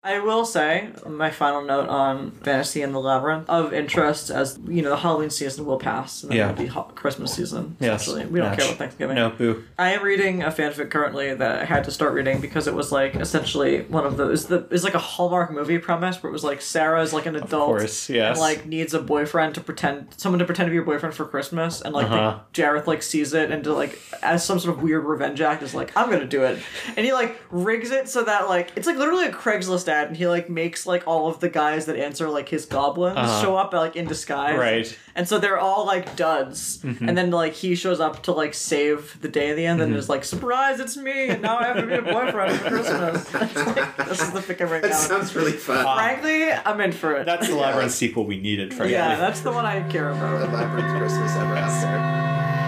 I will say, my final note on Fantasy and the Labyrinth, of interest as, the Halloween season will pass, and then it'll be Christmas season, essentially. We don't care about Thanksgiving. No, boo. I am reading a fanfic currently that I had to start reading because it was, essentially one of those... It's like a Hallmark movie premise where it was, Sarah's, an adult. Of course, yes. And, needs a boyfriend someone to pretend to be your boyfriend for Christmas, and, Jareth, sees it, and as some sort of weird revenge act, is I'm gonna do it. And he, rigs it so that, it's, literally a Craigslist ad, and he makes all of the guys that answer his goblins show up in disguise, right? And so they're all duds, and then he shows up to save the day at the end, and is surprise, it's me, and now I have to be a boyfriend for Christmas. This is the fic I'm right now. That sounds really fun. Frankly, I'm in for it. That's the Labyrinth sequel we needed, frankly. Yeah, that's the one I care about. The Labyrinth Christmas ever after.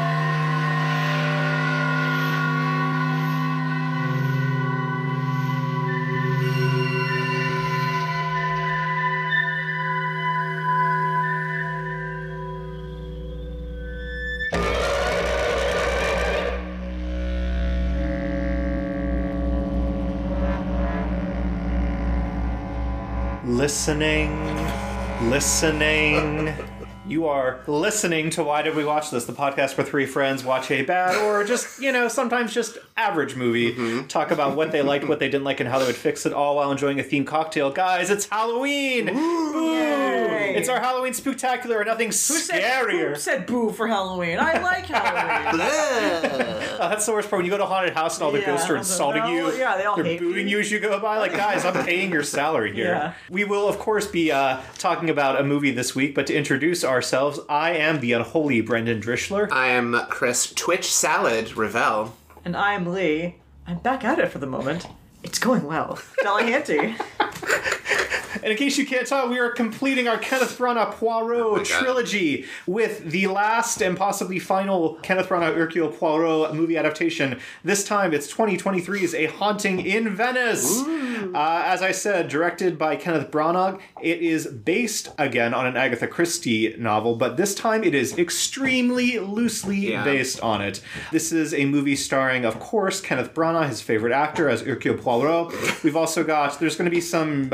Listening. You are listening to Why Did We Watch This? The podcast where three friends watch a bad or just, sometimes just average movie. Talk about what they liked, what they didn't like, and how they would fix it, all while enjoying a themed cocktail. Guys, it's Halloween! Boo! It's our Halloween spooktacular. Nothing scarier. Who said boo for Halloween? I like Halloween. That's the worst part. When you go to a haunted house and all the ghosts are insulting you. Yeah, they all They're hate booing me. you as you go by. Guys, I'm paying your salary here. Yeah. We will, of course, be talking about a movie this week, but to introduce ourselves, I am the unholy Brendan Drischler. I am Chris Twitch Salad Ravel. And I am Lee. I'm back at it for the moment. It's going well. Delahanty. And in case you can't tell, we are completing our Kenneth Branagh Poirot trilogy with the last and possibly final Kenneth Branagh Hercule Poirot movie adaptation. This time, it's 2023's A Haunting in Venice. As I said, directed by Kenneth Branagh. It is based, again, on an Agatha Christie novel, but this time it is extremely loosely based on it. This is a movie starring, of course, Kenneth Branagh, his favorite actor, as Hercule Poirot. We've also got, there's going to be some,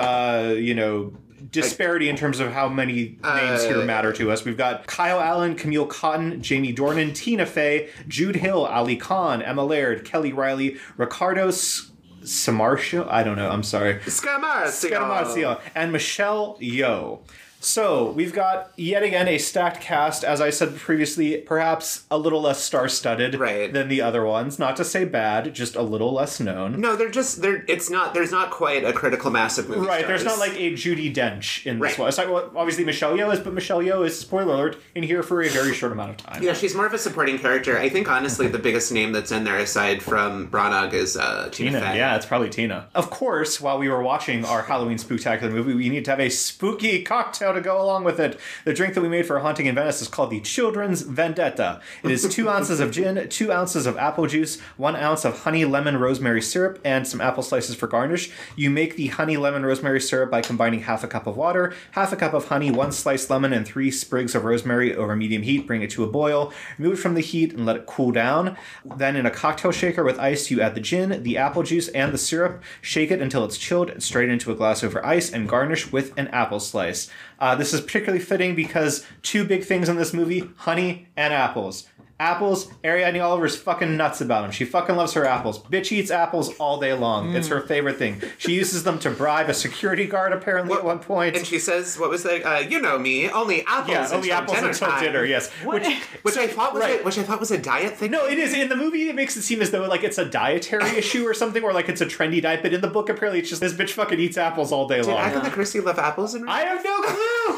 disparity in terms of how many names here matter to us. We've got Kyle Allen, Camille Cotton, Jamie Dornan, Tina Fey, Jude Hill, Ali Khan, Emma Laird, Kelly Riley, Ricardo Scamarcio, I don't know, I'm sorry. Scamarcio, and Michelle Yeoh. So, we've got, yet again, a stacked cast, as I said previously, perhaps a little less star-studded than the other ones. Not to say bad, just a little less known. No, there's not quite a critical mass of movie stars. There's not a Judi Dench in this one. It's obviously Michelle Yeoh is, but Michelle Yeoh is, spoiler alert, in here for a very short amount of time. Yeah, she's more of a supporting character. I think, honestly, the biggest name that's in there, aside from Branagh, is Tina Fey. Yeah, it's probably Tina. Of course, while we were watching our Halloween Spooktacular movie, we need to have a spooky cocktail to go along with it. The drink that we made for A Haunting in Venice is called the Children's Vendetta. It is 2 ounces of gin, 2 ounces of apple juice, 1 ounce of honey, lemon, rosemary syrup, and some apple slices for garnish. You make the honey, lemon, rosemary syrup by combining half a cup of water, half a cup of honey, 1 sliced lemon, and 3 sprigs of rosemary over medium heat. Bring it to a boil. Remove it from the heat and let it cool down. Then in a cocktail shaker with ice, you add the gin, the apple juice, and the syrup. Shake it until it's chilled and straight into a glass over ice, and garnish with an apple slice. This is particularly fitting because 2 big things in this movie, honey and apples. Apples, Ariadne Oliver's fucking nuts about them. She fucking loves her apples. Bitch eats apples all day long. It's her favorite thing. She uses them to bribe a security guard, apparently, at one point. And she says, what was that? You know me, only apples until dinner, yes. Which I thought was a diet thing. No, it is. In the movie, it makes it seem as though it's a dietary issue or something, or it's a trendy diet, but in the book, apparently, it's just this bitch fucking eats apples all day long. Did Agatha Christie love apples in her? I have no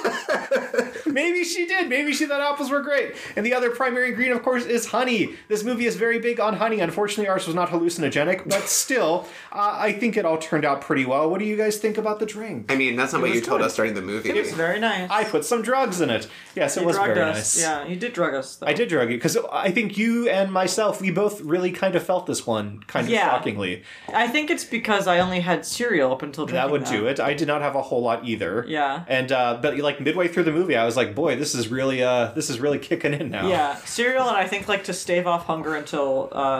clue! Maybe she did. Maybe she thought apples were great. And the other primary ingredient, of course, is honey. This movie is very big on honey. Unfortunately, ours was not hallucinogenic, but still, I think it all turned out pretty well. What do you guys think about the drink? I mean, that's not what you told us during the movie. It was very nice. I put some drugs in it. Yes, it was very nice. Yeah, you did drug us, though. I did drug you, because I think you and myself, we both really kind of felt this one, kind of shockingly. I think it's because I only had cereal up until drinking that. Would do it. I did not have a whole lot either. Yeah. And, but midway through the movie, I was like, boy, this is really kicking in now. Yeah, cereal, and I think, to stave off hunger until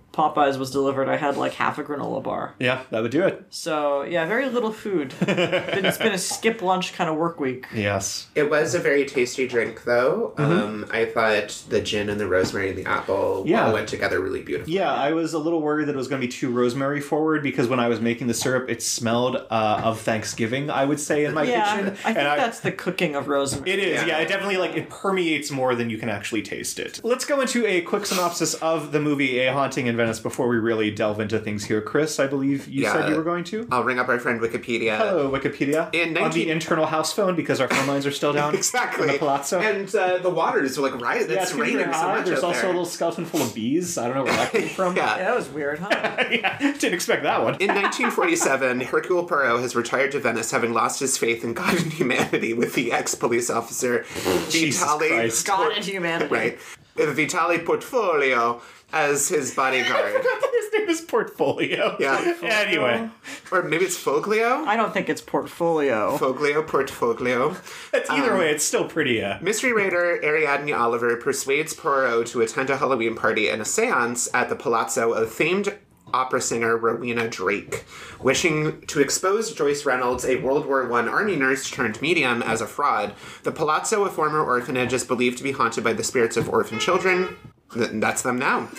Popeyes was delivered, I had like half a granola bar. Yeah, that would do it. So, yeah, very little food. It's been a skip lunch kind of work week. Yes. It was a very tasty drink, though. I thought the gin and the rosemary and the apple all went together really beautifully. Yeah, I was a little worried that it was going to be too rosemary forward because when I was making the syrup, it smelled of Thanksgiving, I would say, in my kitchen. I think that's the cooking of rosemary. It is, yeah. It definitely, it permeates more than you can actually taste it. Let's go into a quick synopsis of the movie A Haunting in Venice before we really delve into things here. Chris, I believe you said you were going to? I'll ring up our friend Wikipedia. Hello, Wikipedia. On the internal house phone because our phone lines are still down. Exactly. In the palazzo. And the water is right. It's raining so much. There's out also there. a little skeleton full of bees. I don't know where that came from. Yeah, that was weird, huh? Yeah, didn't expect that one. In 1947, Hercule Poirot has retired to Venice, having lost his faith in God and humanity with the ex-police officer Vitali. God and humanity. Right. Vitali Portfolio as his bodyguard. I forgot that his name is Portfolio. Yeah. Anyway. Or maybe it's Foglio? I don't think it's Portfolio. Portfolio. Either way, it's still pretty, Mystery Raider Ariadne Oliver persuades Poirot to attend a Halloween party and a seance at the palazzo of famed opera singer Rowena Drake. Wishing to expose Joyce Reynolds, a World War I army nurse turned medium, as a fraud, the palazzo, a former orphanage, is believed to be haunted by the spirits of orphan children. That's them now.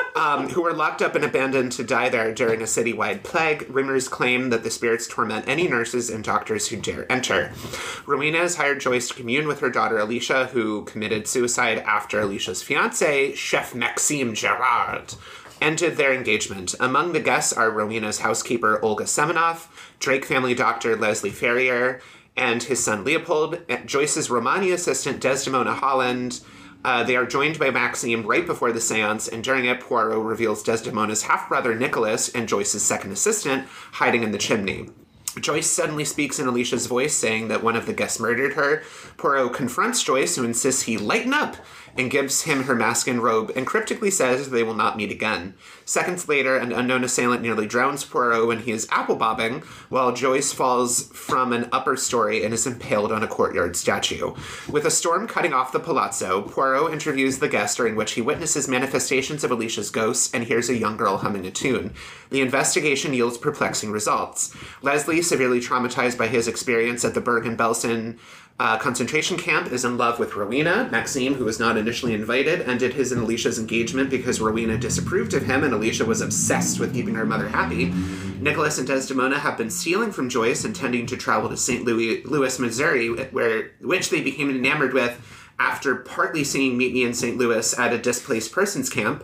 Who were locked up and abandoned to die there during a citywide plague. Rumors claim that the spirits torment any nurses and doctors who dare enter. Rowena has hired Joyce to commune with her daughter Alicia, who committed suicide after Alicia's fiancé, Chef Maxime Gerard, ended their engagement. Among the guests are Rowena's housekeeper Olga Semenoff, Drake family doctor Leslie Ferrier, and his son Leopold, Joyce's Romani assistant Desdemona Holland. They are joined by Maxime right before the seance, and during it, Poirot reveals Desdemona's half-brother Nicholas and Joyce's second assistant hiding in the chimney. Joyce suddenly speaks in Alicia's voice, saying that one of the guests murdered her. Poirot confronts Joyce, who insists he lighten up, and gives him her mask and robe, and cryptically says they will not meet again. Seconds later, an unknown assailant nearly drowns Poirot when he is apple-bobbing, while Joyce falls from an upper story and is impaled on a courtyard statue. With a storm cutting off the palazzo, Poirot interviews the guest, during which he witnesses manifestations of Alicia's ghosts and hears a young girl humming a tune. The investigation yields perplexing results. Leslie, severely traumatized by his experience at the Bergen-Belsen concentration camp, is in love with Rowena. Maxime, who was not initially invited, ended his and Alicia's engagement because Rowena disapproved of him and Alicia was obsessed with keeping her mother happy. Nicholas and Desdemona have been stealing from Joyce, intending to travel to St. Louis, Missouri, which they became enamored with after partly singing Meet Me in St. Louis at a displaced persons camp.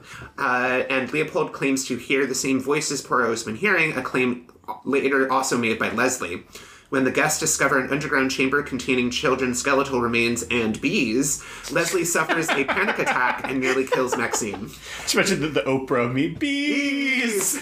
And Leopold claims to hear the same voices Poirot's been hearing, a claim later also made by Leslie. When the guests discover an underground chamber containing children's skeletal remains and bees, Leslie suffers a panic attack and nearly kills Maxime. Just mentioned the Oprah me bees.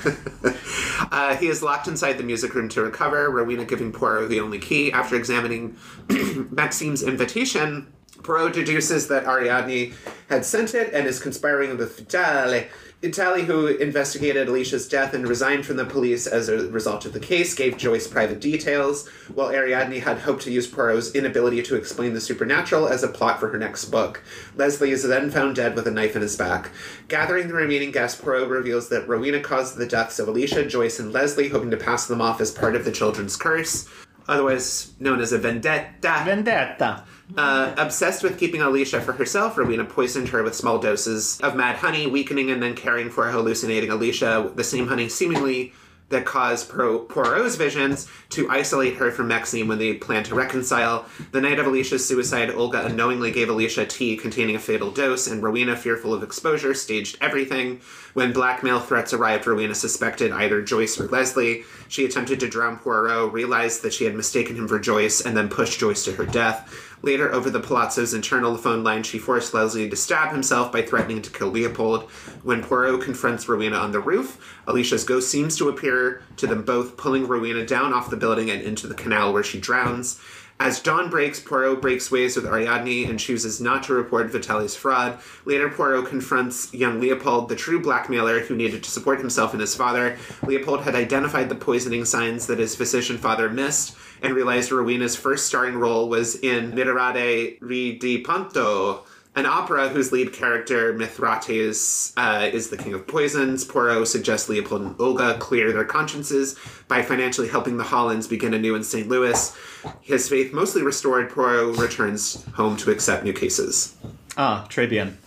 He is locked inside the music room to recover, Rowena giving Poirot the only key. After examining Maxime's invitation, Poirot deduces that Ariadne had sent it and is conspiring with Vitali. Vitali, who investigated Alicia's death and resigned from the police as a result of the case, gave Joyce private details, while Ariadne had hoped to use Poirot's inability to explain the supernatural as a plot for her next book. Leslie is then found dead with a knife in his back. Gathering the remaining guests, Poirot reveals that Rowena caused the deaths of Alicia, Joyce, and Leslie, hoping to pass them off as part of the children's curse, otherwise known as a vendetta. Vendetta. Obsessed with keeping Alicia for herself, Rowena poisoned her with small doses of mad honey, weakening and then caring for a hallucinating Alicia, the same honey seemingly that caused Poirot's visions, to isolate her from Maxime when they plan to reconcile. The night of Alicia's suicide, Olga unknowingly gave Alicia tea containing a fatal dose, and Rowena, fearful of exposure, staged everything. When blackmail threats arrived, Rowena suspected either Joyce or Leslie. She attempted to drown Poirot, realized that she had mistaken him for Joyce, and then pushed Joyce to her death. Later, over the palazzo's internal phone line, she forced Leslie to stab himself by threatening to kill Leopold. When Poirot confronts Rowena on the roof, Alicia's ghost seems to appear to them both, pulling Rowena down off the building and into the canal where she drowns. As dawn breaks, Poirot breaks ways with Ariadne and chooses not to report Vitali's fraud. Later, Poirot confronts young Leopold, the true blackmailer who needed to support himself and his father. Leopold had identified the poisoning signs that his physician father missed, and realized Rowena's first starring role was in Miserere Ridiponto, An opera whose lead character, Mithrates, is the king of poisons. Poirot suggests Leopold and Olga clear their consciences by financially helping the Hollands begin anew in St. Louis. His faith mostly restored, Poirot returns home to accept new cases. Très bien.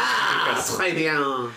Très bien.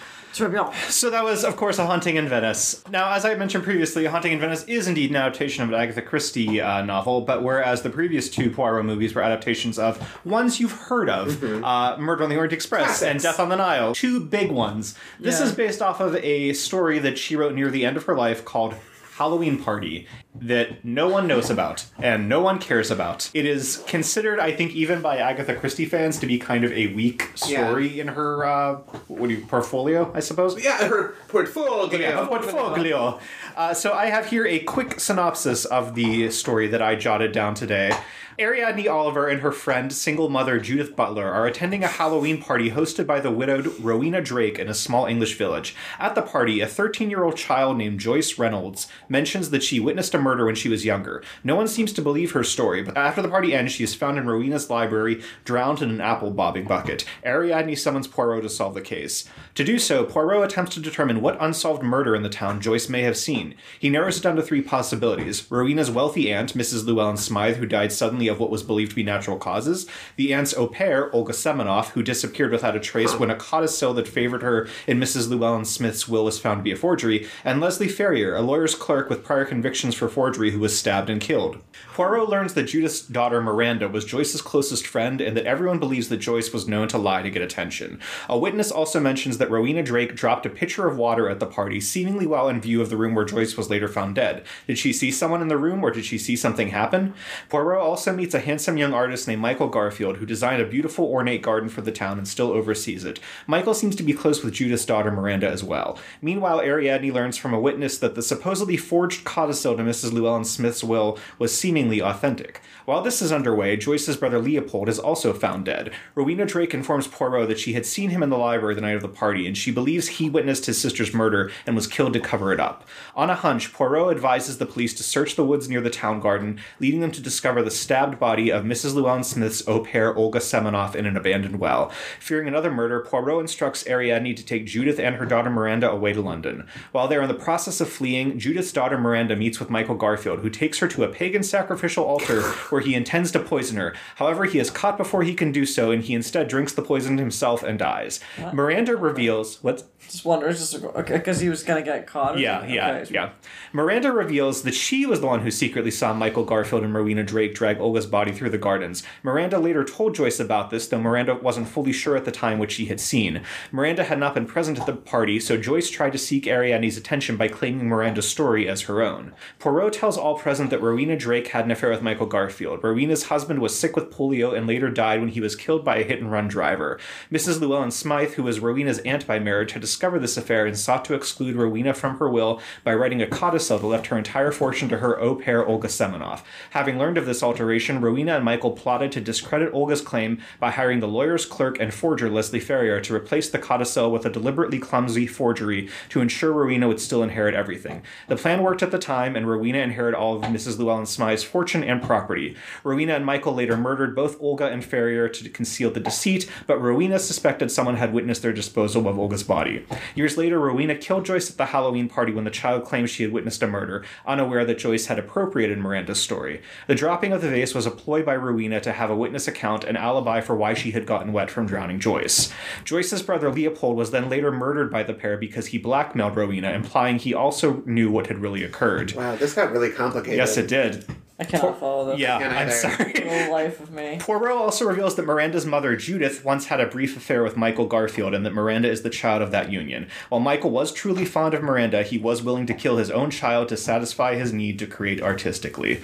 So that was, of course, A Haunting in Venice. Now, as I mentioned previously, A Haunting in Venice is indeed an adaptation of an Agatha Christie novel, but whereas the previous two Poirot movies were adaptations of ones you've heard of, Murder on the Orient Express Classics. and Death on the Nile, two big ones. This is based off of a story that she wrote near the end of her life called Halloween Party that no one knows about and no one cares about. It is considered, I think, even by Agatha Christie fans to be kind of a weak story in her, portfolio, I suppose? Yeah, her portfolio. Yeah, portfolio. So I have here a quick synopsis of the story that I jotted down today. Ariadne Oliver and her friend, single mother Judith Butler, are attending a Halloween party hosted by the widowed Rowena Drake in a small English village. At the party, a 13-year-old child named Joyce Reynolds mentions that she witnessed a murder when she was younger. No one seems to believe her story, but after the party ends, she is found in Rowena's library, drowned in an apple bobbing bucket. Ariadne summons Poirot to solve the case. To do so, Poirot attempts to determine what unsolved murder in the town Joyce may have seen. He narrows it down to three possibilities: Rowena's wealthy aunt, Mrs. Llewellyn Smythe, who died suddenly of what was believed to be natural causes; the aunt's au pair, Olga Semenoff, who disappeared without a trace when a codicil that favored her in Mrs. Llewellyn Smith's will was found to be a forgery; and Leslie Ferrier, a lawyer's clerk with prior convictions for forgery who was stabbed and killed. Poirot learns that Judith's daughter Miranda was Joyce's closest friend and that everyone believes that Joyce was known to lie to get attention. A witness also mentions that Rowena Drake dropped a pitcher of water at the party, seemingly while in view of the room where Joyce was later found dead. Did she see someone in the room, or did she see something happen? Poirot also meets a handsome young artist named Michael Garfield, who designed a beautiful ornate garden for the town and still oversees it. Michael seems to be close with Judith's daughter Miranda as well. Meanwhile, Ariadne learns from a witness that the supposedly forged codicil to Mrs. Llewellyn Smith's will was seemingly authentic. While this is underway, Joyce's brother Leopold is also found dead. Rowena Drake informs Poirot that she had seen him in the library the night of the party, and she believes he witnessed his sister's murder and was killed to cover it up. On a hunch, Poirot advises the police to search the woods near the town garden, leading them to discover the stabbed body of Mrs. Llewellyn Smith's au pair, Olga Semenoff, in an abandoned well. Fearing another murder, Poirot instructs Ariadne to take Judith and her daughter Miranda away to London. While they are in the process of fleeing, Judith's daughter Miranda meets with Michael Garfield, who takes her to a pagan sacrificial altar where he intends to poison her. However, he is caught before he can do so, and he instead drinks the poison himself and dies. What? Miranda reveals... What? Just wondering, because he was gonna get caught. Yeah. Miranda reveals that she was the one who secretly saw Michael Garfield and Rowena Drake drag Olga's body through the gardens. Miranda later told Joyce about this, though Miranda wasn't fully sure at the time what she had seen. Miranda had not been present at the party, so Joyce tried to seek Ariadne's attention by claiming Miranda's story as her own. Poirot tells all present that Rowena Drake had an affair with Michael Garfield. Rowena's husband was sick with polio and later died when he was killed by a hit-and-run driver. Mrs. Llewellyn Smythe, who was Rowena's aunt by marriage, had discovered this affair and sought to exclude Rowena from her will by writing a codicil that left her entire fortune to her au pair, Olga Semenoff. Having learned of this alteration, Rowena and Michael plotted to discredit Olga's claim by hiring the lawyer's clerk and forger Leslie Ferrier to replace the codicil with a deliberately clumsy forgery to ensure Rowena would still inherit everything. The plan worked at the time, and Rowena inherited all of Mrs. Llewellyn Smythe's fortune and property. Rowena and Michael later murdered both Olga and Ferrier to conceal the deceit, but Rowena suspected someone had witnessed their disposal of Olga's body. Years later, Rowena killed Joyce at the Halloween party when the child claimed she had witnessed a murder, unaware that Joyce had appropriated Miranda's story. The dropping of the vase was a ploy by Rowena to have a witness account an alibi for why she had gotten wet from drowning Joyce. Joyce's brother Leopold was then later murdered by the pair because he blackmailed Rowena, implying he also knew what had really occurred. Wow, this got really complicated. Yes, it did. I cannot follow this. Yeah, Can't I'm either. sorry. The life of me. Poirot also reveals that Miranda's mother, Judith, once had a brief affair with Michael Garfield and that Miranda is the child of that union. While Michael was truly fond of Miranda, he was willing to kill his own child to satisfy his need to create artistically.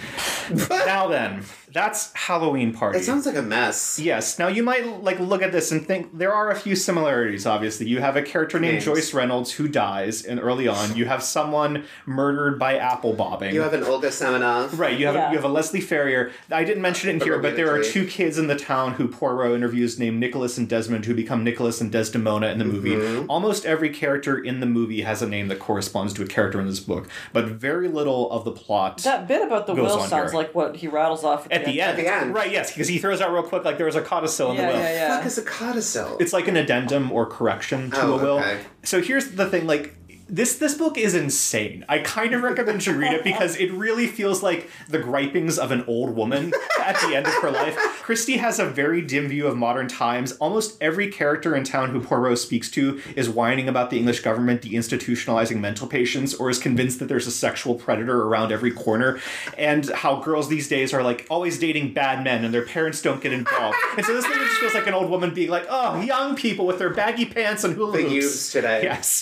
Now then, that's Halloween Party. It sounds like a mess. Yes. Now, you might look at this and think there are a few similarities, obviously. You have a character named Names. Joyce Reynolds who dies early on. You have someone murdered by apple bobbing. You have an Olga Semenoff. Right, you have a Leslie Ferrier. I didn't mention it in here, but there are two kids in the town who Poirot interviews named Nicholas and Desmond who become Nicholas and Desdemona in the movie. Almost every character in the movie has a name that corresponds to a character in this book, but very little of the plot. That bit about the goes will on sounds here. like what he rattles off at At the end. Right, yes, because he throws out real quick, like, there was a codicil in the will. Yeah. What the fuck is a codicil? It's like an addendum or correction to a will. Okay. So here's the thing, like, this book is insane. I kind of recommend you read it because it really feels like the gripings of an old woman at the end of her life. Christie has a very dim view of modern times. Almost every character in town who Poirot speaks to is whining about the English government deinstitutionalizing mental patients, or is convinced that there's a sexual predator around every corner, and how girls these days are like always dating bad men and their parents don't get involved. And so this thing just feels like an old woman being like, oh, young people with their baggy pants and hula hoops. The youths today. Yes.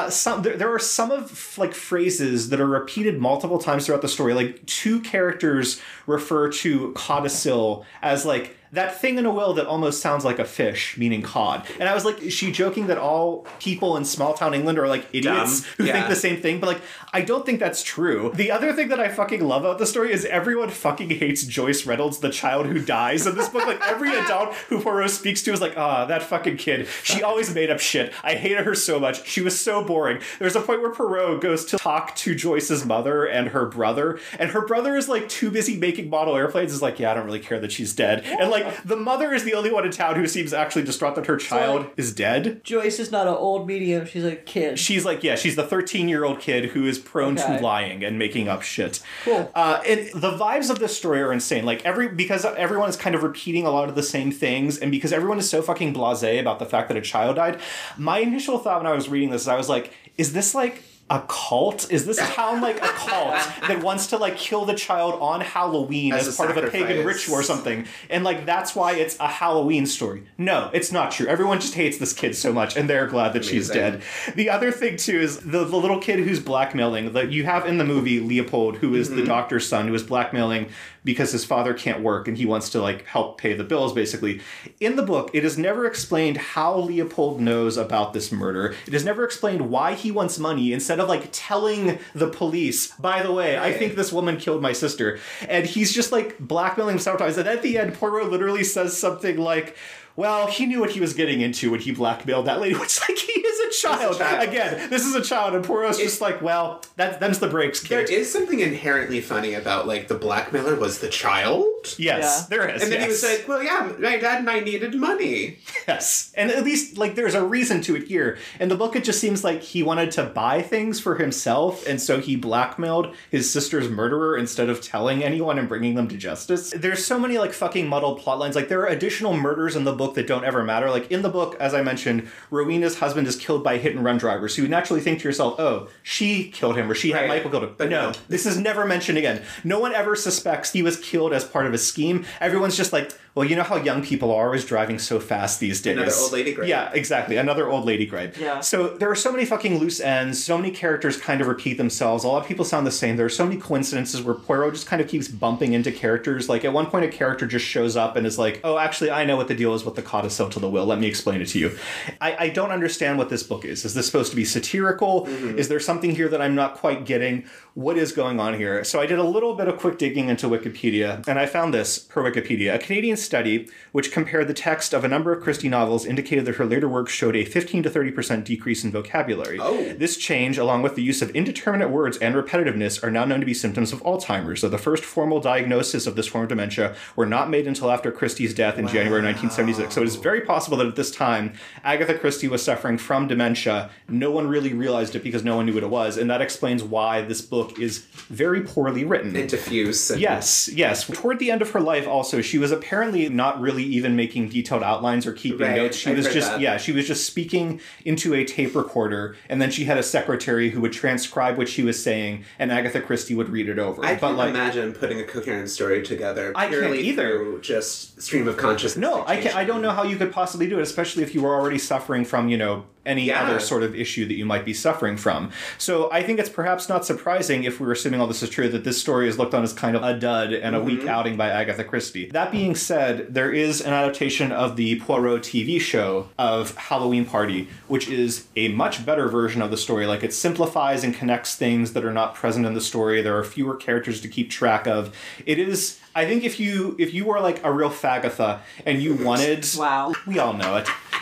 There are some of like phrases that are repeated multiple times throughout the story. Like, two characters refer to codicil as like that thing in a will that almost sounds like a fish, meaning cod. And I was like, is she joking that all people in small town England are like idiots who think the same thing? But like, I don't think that's true. The other thing that I fucking love about the story is everyone fucking hates Joyce Reynolds, the child who dies in this book. Like, every adult who Poirot speaks to is like, that fucking kid. She always made up shit. I hated her so much. She was so boring. There's a point where Poirot goes to talk to Joyce's mother and her brother is like too busy making model airplanes. Is like, yeah, I don't really care that she's dead. And like, the mother is the only one in town who seems actually distraught that her child is dead. Joyce is not an old medium. She's a kid. She's like, yeah, she's the 13-year-old kid who is prone to lying and making up shit. Cool. And the vibes of this story are insane. Like, because everyone is kind of repeating a lot of the same things, and because everyone is so fucking blasé about the fact that a child died, my initial thought when I was reading this is I was like, is this like a cult? Is this town like a cult that wants to like kill the child on Halloween as part of a pagan ritual or something? And like, that's why it's a Halloween story. No, it's not true. Everyone just hates this kid so much and they're glad that she's dead. The other thing too is the little kid who's blackmailing, that you have in the movie Leopold, who is the doctor's son, who is blackmailing because his father can't work and he wants to like help pay the bills, basically. In the book, it is never explained how Leopold knows about this murder. It is never explained why he wants money instead of like telling the police, by the way, I think this woman killed my sister. And he's just like blackmailing him sometimes. And at the end, Poirot literally says something like, well, he knew what he was getting into when he blackmailed that lady, which, like, he is a child. Again, this is a child, and Poirot's just like, well, them's the breaks, kid. There is something inherently funny about, like, the blackmailer was the child. Yes, there is. And then he was like, well, yeah, my dad and I needed money. Yes. And at least, like, there's a reason to it here. In the book, it just seems like he wanted to buy things for himself, and so he blackmailed his sister's murderer instead of telling anyone and bringing them to justice. There's so many, like, fucking muddled plot lines. Like, there are additional murders in the book that don't ever matter. Like, in the book, as I mentioned, Rowena's husband is killed by hit-and-run drivers. So you naturally think to yourself, oh, she killed him, or she had Michael killed him. But no, this is never mentioned again. No one ever suspects he was killed as part of a scheme. Everyone's just like, well, you know how young people are always driving so fast these days. Another old lady gripe. Yeah, exactly. Another old lady gripe. Yeah. So there are so many fucking loose ends. So many characters kind of repeat themselves. A lot of people sound the same. There are so many coincidences where Poirot just kind of keeps bumping into characters. Like, at one point, a character just shows up and is like, oh, actually, I know what the deal is with the codicil to the will. Let me explain it to you. I don't understand what this book is. Is this supposed to be satirical? Mm-hmm. Is there something here that I'm not quite getting? What is going on here? So I did a little bit of quick digging into Wikipedia, and I found this per Wikipedia. A Canadian study which compared the text of a number of Christie novels indicated that her later works showed a 15 to 30% decrease in vocabulary. Oh. This change, along with the use of indeterminate words and repetitiveness, are now known to be symptoms of Alzheimer's, though the first formal diagnosis of this form of dementia were not made until after Christie's death in January 1976. So it is very possible that at this time, Agatha Christie was suffering from dementia. No one really realized it because no one knew what it was, and that explains why this book is very poorly written. And diffuse. Yes. Toward the end of her life, also, she was apparently not really even making detailed outlines or keeping notes. She was just speaking into a tape recorder, and then she had a secretary who would transcribe what she was saying, and Agatha Christie would read it over. I can't imagine putting a coherent story together. I can't either. Through just stream of consciousness. No, I can't. I don't know how you could possibly do it, especially if you were already suffering from, any other sort of issue that you might be suffering from. So I think it's perhaps not surprising, if we're assuming all this is true, that this story is looked on as kind of a dud and a weak outing by Agatha Christie. That being said, there is an adaptation of the Poirot TV show of Halloween Party, which is a much better version of the story. Like, it simplifies and connects things that are not present in the story. There are fewer characters to keep track of. It is... I think if you were like a real Fagatha and you wanted... Wow. We all know it.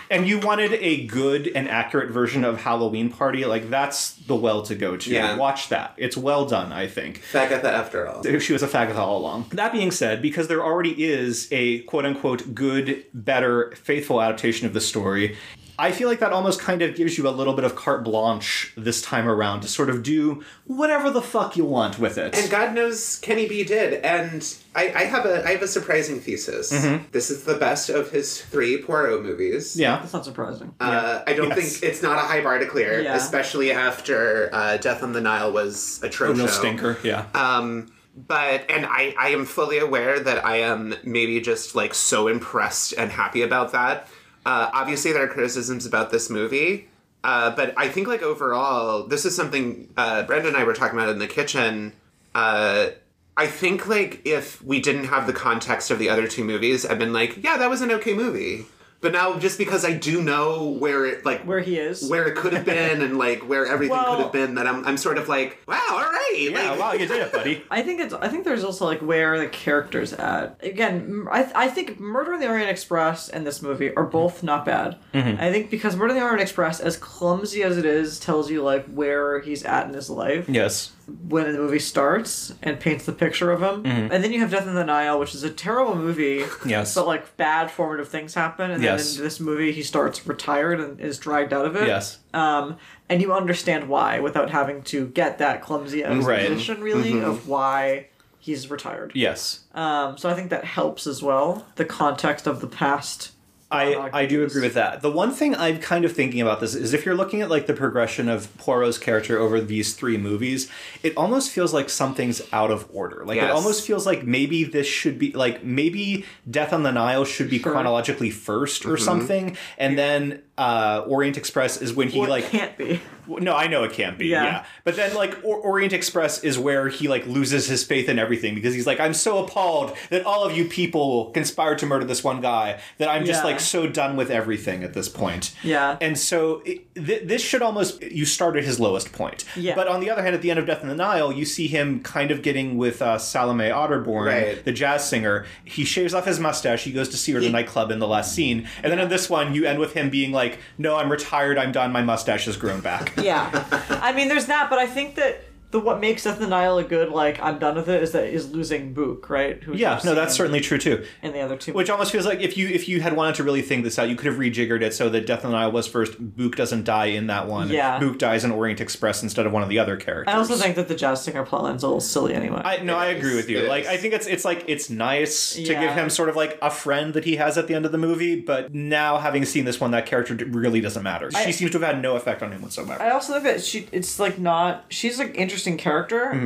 and you wanted a good and accurate version of Halloween Party, like that's the well to go to. Yeah. Watch that. It's well done, I think. Fagatha after all. She was a faggot all along. That being said, because there already is a quote-unquote good, better, faithful adaptation of the story, I feel like that almost kind of gives you a little bit of carte blanche this time around to sort of do whatever the fuck you want with it. And God knows Kenny B did. And I have a surprising thesis. This is the best of his 3 Poirot movies. Yeah. That's not surprising. I don't think it's not a high bar to clear, especially after Death on the Nile was a A trope real show. stinker, yeah. And I am fully aware that I am maybe just like so impressed and happy about that. Obviously, there are criticisms about this movie, but I think like overall, this is something Brenda and I were talking about in the kitchen. I think like if we didn't have the context of the other 2 movies, I've been like, yeah, that was an okay movie. But now, just because I do know where he is, where it could have been, and like where everything could have been, that I'm sort of like, wow, all right, Yeah, like, wow, you did it, buddy. I think there's also like where the character's at. Again, I think Murder on the Orient Express and this movie are both not bad. I think because Murder on the Orient Express, as clumsy as it is, tells you like where he's at in his life. Yes. When the movie starts and paints the picture of him. And then you have Death in the Nile, which is a terrible movie. Yes. But like bad formative things happen. And then in this movie he starts retired and is dragged out of it. Yes. And you understand why without having to get that clumsy exposition really of why he's retired. Yes. So I think that helps as well. The context of the past. I do agree with that. The one thing I'm kind of thinking about this is if you're looking at like the progression of Poirot's character over these 3 movies, it almost feels like something's out of order. Like it almost feels like maybe this should be like maybe Death on the Nile should be chronologically first or something, and then Orient Express is when he Well, like it can't be. No, I know it can't be. Yeah. But then like Orient Express is where he like loses his faith in everything because he's like, I'm so appalled that all of you people conspired to murder this one guy that I'm just like so done with everything at this point. Yeah. And so this should almost, you start at his lowest point. Yeah. But on the other hand, at the end of Death in the Nile, you see him kind of getting with Salome Otterborn, the jazz singer. He shaves off his mustache. He goes to see her at the nightclub in the last scene. And then in this one, you end with him being like, no, I'm retired. I'm done. My mustache has grown back. Yeah. I mean, there's that, but I think that what makes Death in the Nile a good, like, I'm done with it, is losing Book, right? That's certainly true, too. And the other 2. Which almost feels like if you had wanted to really think this out, you could have rejiggered it so that Death in the Nile was first, Book doesn't die in that one. Yeah. Book dies in Orient Express instead of one of the other characters. I also think that the jazz singer plotline's a little silly anyway. I agree with you. Like, I think it's nice to give him sort of like a friend that he has at the end of the movie, but now having seen this one, that character really doesn't matter. She seems to have had no effect on him whatsoever. I also think that she's an interesting character.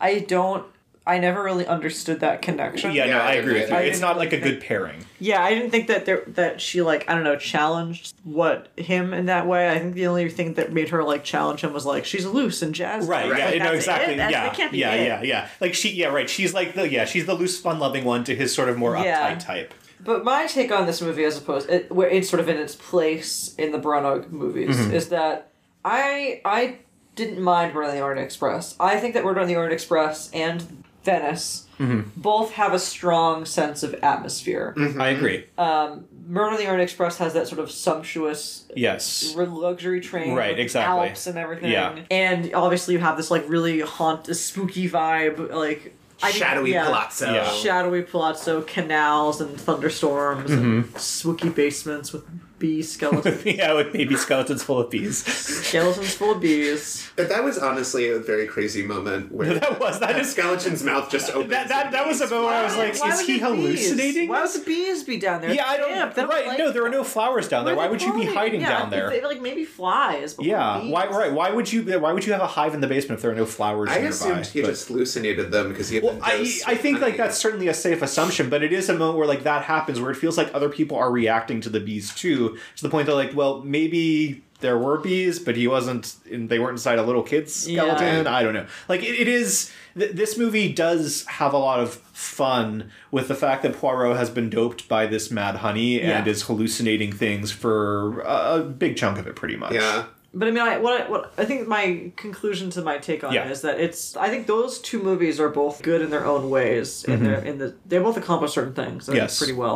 I never really understood that connection. Yeah, no, I agree with you. It's not like a good pairing. Yeah, I didn't think that she like, I don't know, challenged him in that way. I think the only thing that made her like challenge him was like she's loose and jazz. Right, Like, yeah, no, exactly. That can't be it. Yeah. Like she's like she's the loose, fun-loving one to his sort of more uptight type. But my take on this movie, as opposed where it's sort of in its place in the Branagh movies, is that I didn't mind Murder on the Orient Express. I think that Murder on the Orient Express and Venice both have a strong sense of atmosphere. I agree. Murder on the Orient Express has that sort of sumptuous luxury train, right? Exactly. Alps and everything. Yeah. And obviously you have this like really spooky vibe, like shadowy palazzo. Yeah. Shadowy palazzo, canals and thunderstorms and spooky basements with bee skeletons. With baby skeletons full of bees. Skeletons full of bees. But that was honestly a very crazy moment where that skeleton's mouth just opened. That was a moment where I was like, is he hallucinating? Bees? Why would the bees be down there? Yeah, I don't. Right? No, there are no flowers down there. Why would you be hiding down there? They like maybe flies. But yeah. bees. Why? Right? Why would you have a hive in the basement if there are no flowers nearby? I assumed he just hallucinated them because he had been I think like that's certainly a safe assumption, but it is a moment where like that happens where it feels like other people are reacting to the bees too, to the point that like, well, maybe there were bees, but he wasn't. They weren't inside a little kid's skeleton. Yeah. I don't know. Like it is. This movie does have a lot of fun with the fact that Poirot has been doped by this mad honey and is hallucinating things for a big chunk of it, pretty much. Yeah. But I mean, what I think my conclusion to my take on it is that I think those 2 movies are both good in their own ways. They both accomplish certain things pretty well.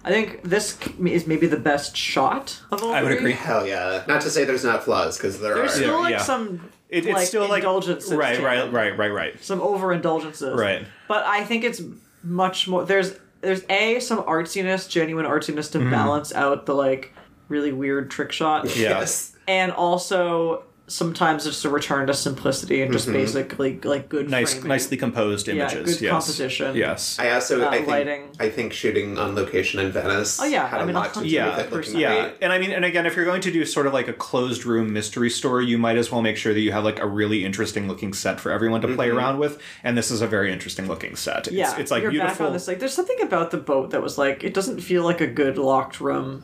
I think this is maybe the best shot of all I would three. agree. Hell yeah. Not to say there's not flaws, because there There's are. still like Yeah. some It's still like indulgences. to it. right. Some overindulgences. Right. But I think it's much more. There's some artsiness, genuine artsiness to balance out the like really weird trick shot. Yeah. Yes. And also sometimes just a return to simplicity and just basically like good framing. Nicely composed images. good yes. composition. Yes. I also lighting. I think shooting on location in Venice yeah, had I a mean, lot to do Yeah, with it looking yeah, great. and I mean, and again, if you're going to do sort of like a closed room mystery story, you might as well make sure that you have like a really interesting looking set for everyone to play around with. And this is a very interesting looking set. Yeah, It's like you're beautiful. back on this. Like, there's something about the boat that was like, it doesn't feel like a good locked room.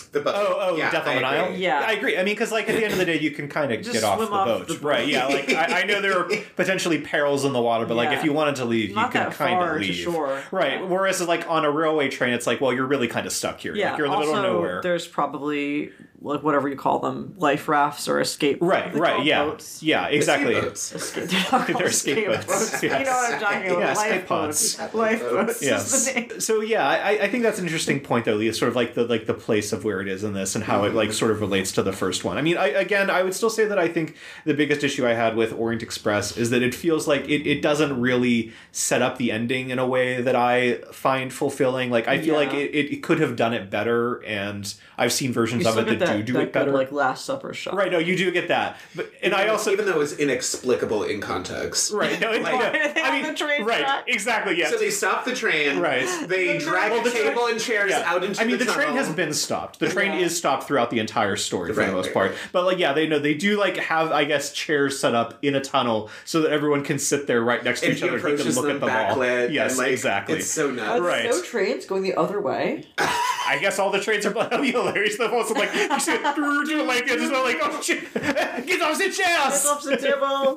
Yeah, Death on I the Nile? agree. Yeah. I agree. I mean, because like at the end of the day, you can kind of Just get off the swim off boat. the boat. Right, yeah. Like, I know there are potentially perils in the water, but like Yeah. if you wanted to leave, Not you can that kind far of to leave. shore. Right. Yeah. Whereas like on a railway train, it's like, well, you're really kind of stuck here. Yeah, Like, you're in the middle of also, nowhere. there's probably, like, whatever you call them, life rafts or escape. Right, They're right, called yeah. boats. Yeah, exactly. Boats. Escape, they're not called They're escape escape boats. boats, You know yes. what I'm talking about? Yeah, escape Lifeboats. pods. Lifeboats Yes. is the name. So yeah, I think that's an interesting point though, Leah, sort of like the place of where it is in this and how it like sort of relates to the first one. I mean, I would still say that I think the biggest issue I had with Orient Express is that it feels like it doesn't really set up the ending in a way that I find fulfilling. Like I feel Yeah. like it could have done it better, and I've seen versions You of still it get that do that it better. good, like, Last Supper shot. Right, no, you do get that. But and I also even though it was inexplicable in context. Right, no, Like, they I have mean, the train right, track. exactly, yeah. So they stop the train. Right. They drag Well, the the train- table and chairs out into I mean, the the train tunnel. has been stopped. The train Yeah. is stopped throughout the entire story for Right, the most right, part. right. But like, yeah, they do like have, I guess, chairs set up in a tunnel so that everyone can sit there right next to And each he other and he can approaches look them at the wall. backlit. Yes, and, like, exactly. It's so Are nuts. there Right. no trains going the other way? I guess all the trains are that'd be hilarious. The also like you see like it's not like oh shit, get off the It's chairs. off the table.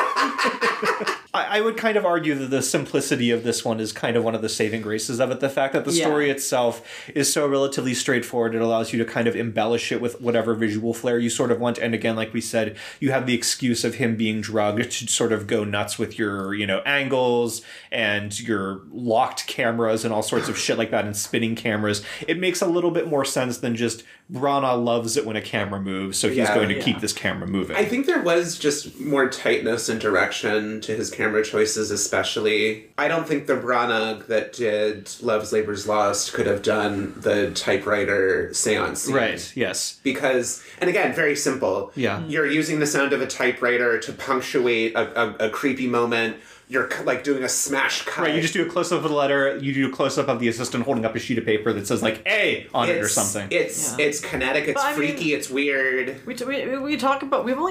I would kind of argue that the simplicity of this one is kind of one of the saving graces of it. The fact that the Yeah. story itself is so relatively straightforward, it allows you to kind of embellish it with whatever visual flair you sort of want. And again, like we said, you have the excuse of him being drugged to sort of go nuts with your, angles and your locked cameras and all sorts of shit like that and spinning cameras. It makes a little bit more sense than just Branagh loves it when a camera moves, so he's Yeah. going to Yeah. keep this camera moving. I think there was just more tightness and direction to his camera choices, especially. I don't think the Branagh that did Love's Labour's Lost could have done the typewriter seance scene. Right, yes. Because, and again, very simple. Yeah. You're using the sound of a typewriter to punctuate a creepy moment. You're like doing a smash cut. Right, you just do a close-up of the letter, you do a close-up of the assistant holding up a sheet of paper that says, like, A on it or something. It's kinetic, it's But I mean- freaky, it's weird. We talk about, we've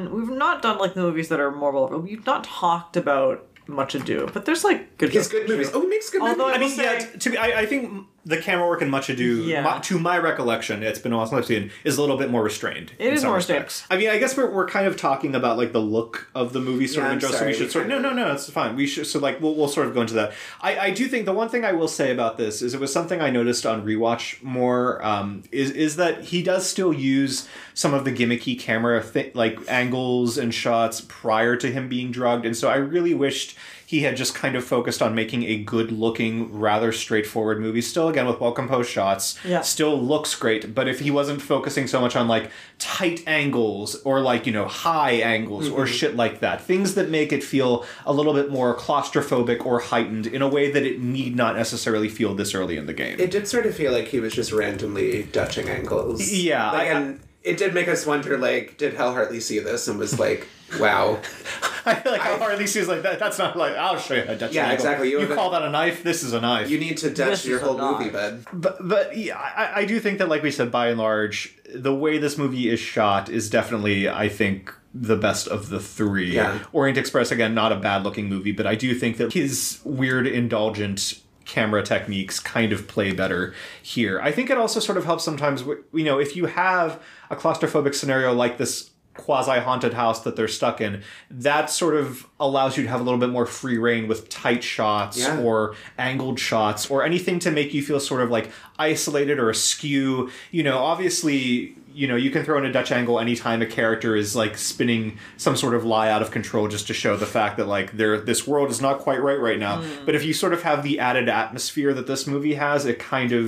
not done like the movies that are more well, we've not talked about Much Ado, but there's like good His good movies. Oh, he makes good Although movies. I mean, will say- to be, I think the camera work in Much Ado, Yeah. to my recollection, it's been a while since I've seen, is a little bit more restrained. It in is some more respects. I mean, I guess we're kind of talking about like the look of the movie, sort Yeah, of. I'm And so sorry, we should we sort. kinda- No, it's fine. We should. So like, we'll sort of go into that. I do think the one thing I will say about this is it was something I noticed on rewatch more. Is that he does still use some of the gimmicky camera like angles and shots prior to him being drugged, and so I really wished he had just kind of focused on making a good-looking, rather straightforward movie. Still, again, with well-composed shots. Yeah. Still looks great, but if he wasn't focusing so much on, like, tight angles or, like, high angles or shit like that, things that make it feel a little bit more claustrophobic or heightened in a way that it need not necessarily feel this early in the game. It did sort of feel like he was just randomly dutching angles. Yeah, and it did make us wonder, like, did Hal Hartley see this and was like, wow. I feel like how Harley sees like that. That's not like, I'll show you a Dutch Yeah, angle. exactly. You call that a knife? This is a knife. You need to Dutch This your is whole a movie, knife. bud. But yeah, I do think that, like we said, by and large, the way this movie is shot is definitely, I think, the best of the three. Yeah. Orient Express, again, not a bad-looking movie, but I do think that his weird, indulgent camera techniques kind of play better here. I think it also sort of helps sometimes, if you have a claustrophobic scenario like this quasi-haunted house that they're stuck in, that sort of allows you to have a little bit more free reign with tight shots or angled shots or anything to make you feel sort of like isolated or askew. Obviously, you can throw in a Dutch angle anytime a character is like spinning some sort of lie out of control just to show the fact that like this world is not quite right now. But if you sort of have the added atmosphere that this movie has, it kind of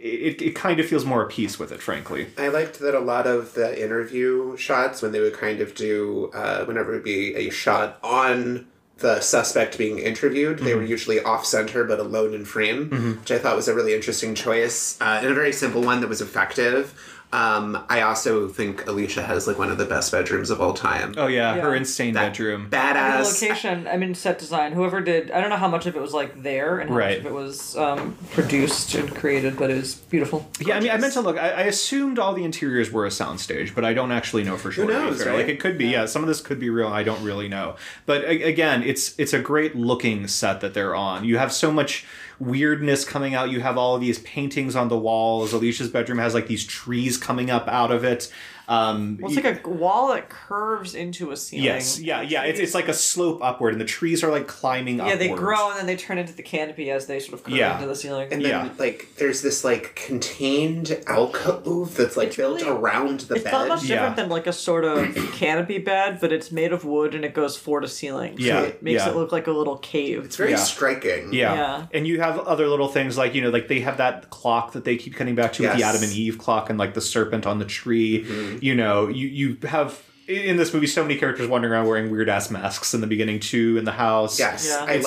it kind of feels more at peace with it, frankly. I liked that a lot of the interview shots, when they would kind of do, whenever it would be a shot on the suspect being interviewed, they were usually off-center but alone in frame, which I thought was a really interesting choice, and a very simple one that was effective. I also think Alicia has like one of the best bedrooms of all time. Oh yeah, her insane bedroom. Badass. The location, I mean, set design, whoever did, I don't know how much of it was like there and how much of it was produced and created, but it was beautiful. Gorgeous. Yeah, I mean, I meant to look. I assumed all the interiors were a soundstage, but I don't actually know for sure. Who knows, right? Like it could be. Yeah, some of this could be real. I don't really know. But again, it's a great looking set that they're on. You have so much weirdness coming out. You have all of these paintings on the walls. Alicia's bedroom has like these trees coming up out of it. It's like a wall that curves into a ceiling. Yes, yeah. It's like a slope upward, and the trees are like climbing upward. Yeah, they grow and then they turn into the canopy as they sort of curve into the ceiling. And then, like, there's this, like, contained alcove that's, like, built around the bed. It's not much different than, like, a sort of canopy bed, but it's made of wood and it goes floor to ceiling. So it makes it look like a little cave. It's very striking. Yeah. And you have other little things like, like they have that clock that they keep cutting back to with the Adam and Eve clock and, like, the serpent on the tree. Mm-hmm. You have... In this movie, so many characters wandering around wearing weird-ass masks in the beginning, too, in the house. Yes. Yeah. I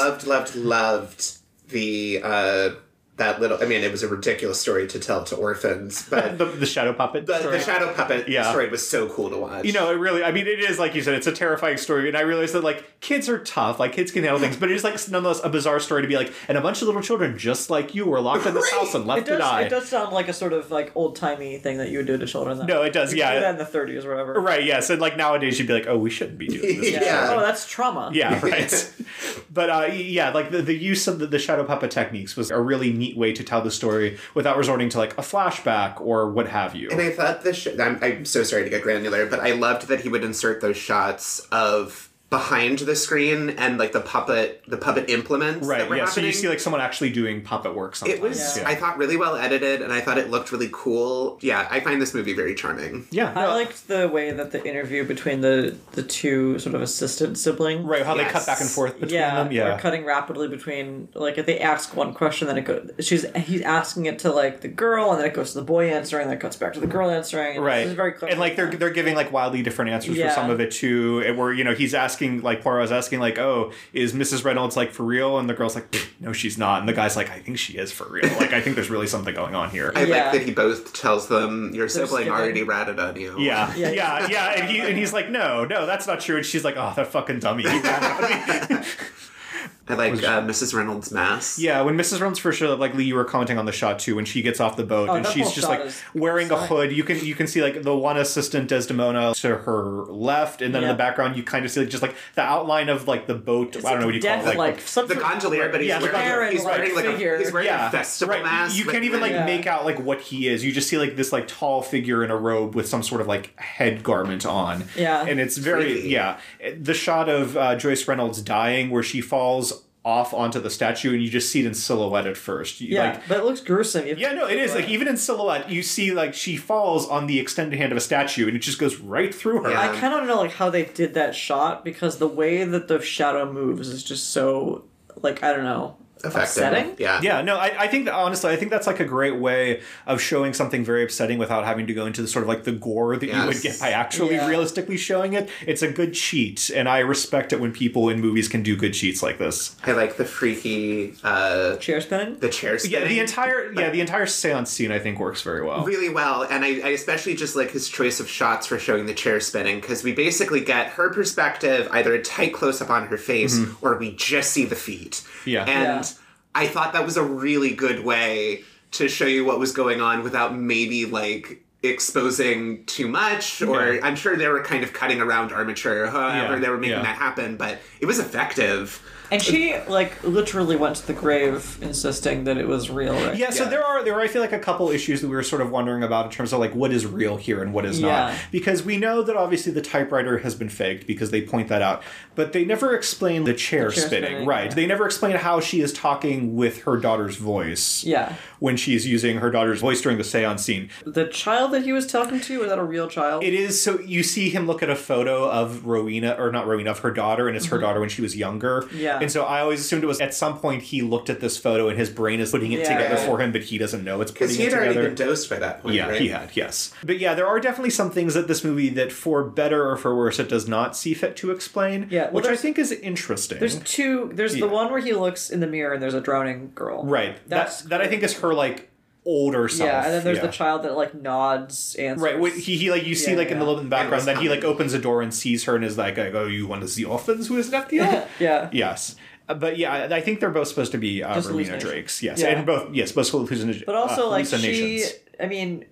loved the... that little... I mean, it was a ridiculous story to tell to orphans, but... the shadow puppet story. The shadow puppet story was so cool to watch. It really... I mean, it is, like you said, it's a terrifying story, and I realized that, like, kids are tough. Like, kids can handle things, but it is, like, nonetheless a bizarre story to be like, and a bunch of little children just like you were locked in this house and left to die. It does sound like a sort of, like, old-timey thing that you would do to children. No, it does, yeah. You do that in the 30s or whatever. Right, yes. And, like, nowadays you'd be like, oh, we shouldn't be doing this. Oh, that's trauma. Yeah, right. But, like, the use of the shadow puppet techniques was a really neat way to tell the story without resorting to like a flashback or what have you. And I thought I'm so sorry to get granular, but I loved that he would insert those shots of behind the screen and like the puppet implements. Right, that were happening. So you see like someone actually doing puppet work sometimes. It was, I thought, really well edited, and I thought it looked really cool. Yeah, I find this movie very charming. Yeah. I liked the way that the interview between the two sort of assistant siblings. Right, how they cut back and forth between them. Yeah. They're cutting rapidly between, like, if they ask one question, then he's asking it to, like, the girl, and then it goes to the boy answering, then it cuts back to the girl answering. Right. It's very clever. And, like, they're giving, like, wildly different answers for some of it, too. And where, he's asking, like, Poirot's asking, like, oh, is Mrs. Reynolds, like, for real? And the girl's like, no, she's not. And the guy's like, I think she is for real. Like, I think there's really something going on here. I like that he both tells them, your sibling already ratted on you. Yeah. And he's like, no, that's not true. And she's like, oh, that fucking dummy. He ratted on me. I like Mrs. Reynolds' mask. Yeah, when Mrs. Reynolds first showed up, like Lee, you were commenting on the shot too, when she gets off the boat and she's just like wearing a hood. You can see like the one assistant Desdemona to her left, and then in the background you kind of see like, just like the outline of like the boat. I don't know what you call it, like the gondolier, but he's wearing a festival mask. You can't even make out like what he is. You just see like this like tall figure in a robe with some sort of like head garment on. Yeah, and it's very the shot of Joyce Reynolds dying where she falls off onto the statue and you just see it in silhouette at first. But it looks gruesome. It is. Like even in silhouette, you see like she falls on the extended hand of a statue and it just goes right through her. Yeah. I kind of don't know like how they did that shot because the way that the shadow moves is just so like, I don't know, upsetting. Yeah. No, I think that, honestly, I think that's like a great way of showing something very upsetting without having to go into the sort of like the gore that you would get by actually realistically showing it. It's a good cheat, and I respect it when people in movies can do good cheats like this. I like the freaky chair spinning. The chair spinning. The entire seance scene I think works very well. Really well, and I especially just like his choice of shots for showing the chair spinning because we basically get her perspective, either a tight close up on her face or we just see the feet. I thought that was a really good way to show you what was going on without maybe, like, exposing too much. Or I'm sure they were kind of cutting around armature, however they were making that happen. But it was effective. And she, like, literally went to the grave insisting that it was real, right? Yeah, so there are, I feel like, a couple issues that we were sort of wondering about in terms of, like, what is real here and what is not. Because we know that, obviously, the typewriter has been faked because they point that out. But they never explain the chair spinning. Right. They never explain how she is talking with her daughter's voice. Yeah. When she's using her daughter's voice during the seance scene. The child that he was talking to? Or is that a real child? It is. So you see him look at a photo of Rowena, or not Rowena, of her daughter, and it's her daughter when she was younger. Yeah. And so I always assumed it was at some point he looked at this photo and his brain is putting it together for him, but he doesn't know it's putting it together. Because he had already been dosed by that point, Yeah, right? he had, yes. But yeah, there are definitely some things that this movie that, for better or for worse, it does not see fit to explain. Yeah, well, which I there's- think is interesting. There's two. There's the one where he looks in the mirror and there's a drowning girl. Right. That I think is her, like, older self. Yeah, and then there's the child that like nods and Right, he like you see Yeah, like in the yeah. little in the background, then he like opens a door and sees her and is like, "Oh, you want to see orphans who is left here?" Yeah. Yes, but yeah, I think they're both supposed to be Just Rowena hallucinations. Drakes. Yes, Yeah. and both hallucinations. But also, like, hallucinations. I mean,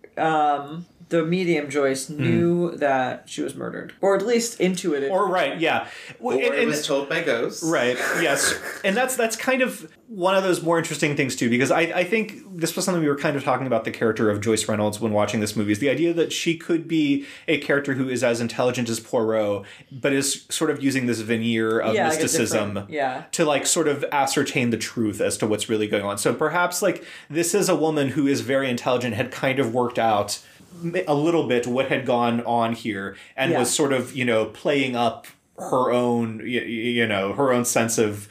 the medium Joyce knew that she was murdered, or at least intuited. Or right, yeah, Or it was told by ghosts. Right. Yes. And that's kind of one of those more interesting things too, because I think this was something we were kind of talking about the character of Joyce Reynolds when watching this movie, is the idea that she could be a character who is as intelligent as Poirot, but is sort of using this veneer of Yeah, like a mysticism different- to like sort of ascertain the truth as to what's really going on. So perhaps like this is a woman who is very intelligent, had kind of worked out a little bit what had gone on here, and Yeah. was sort of, playing up her own, her own sense of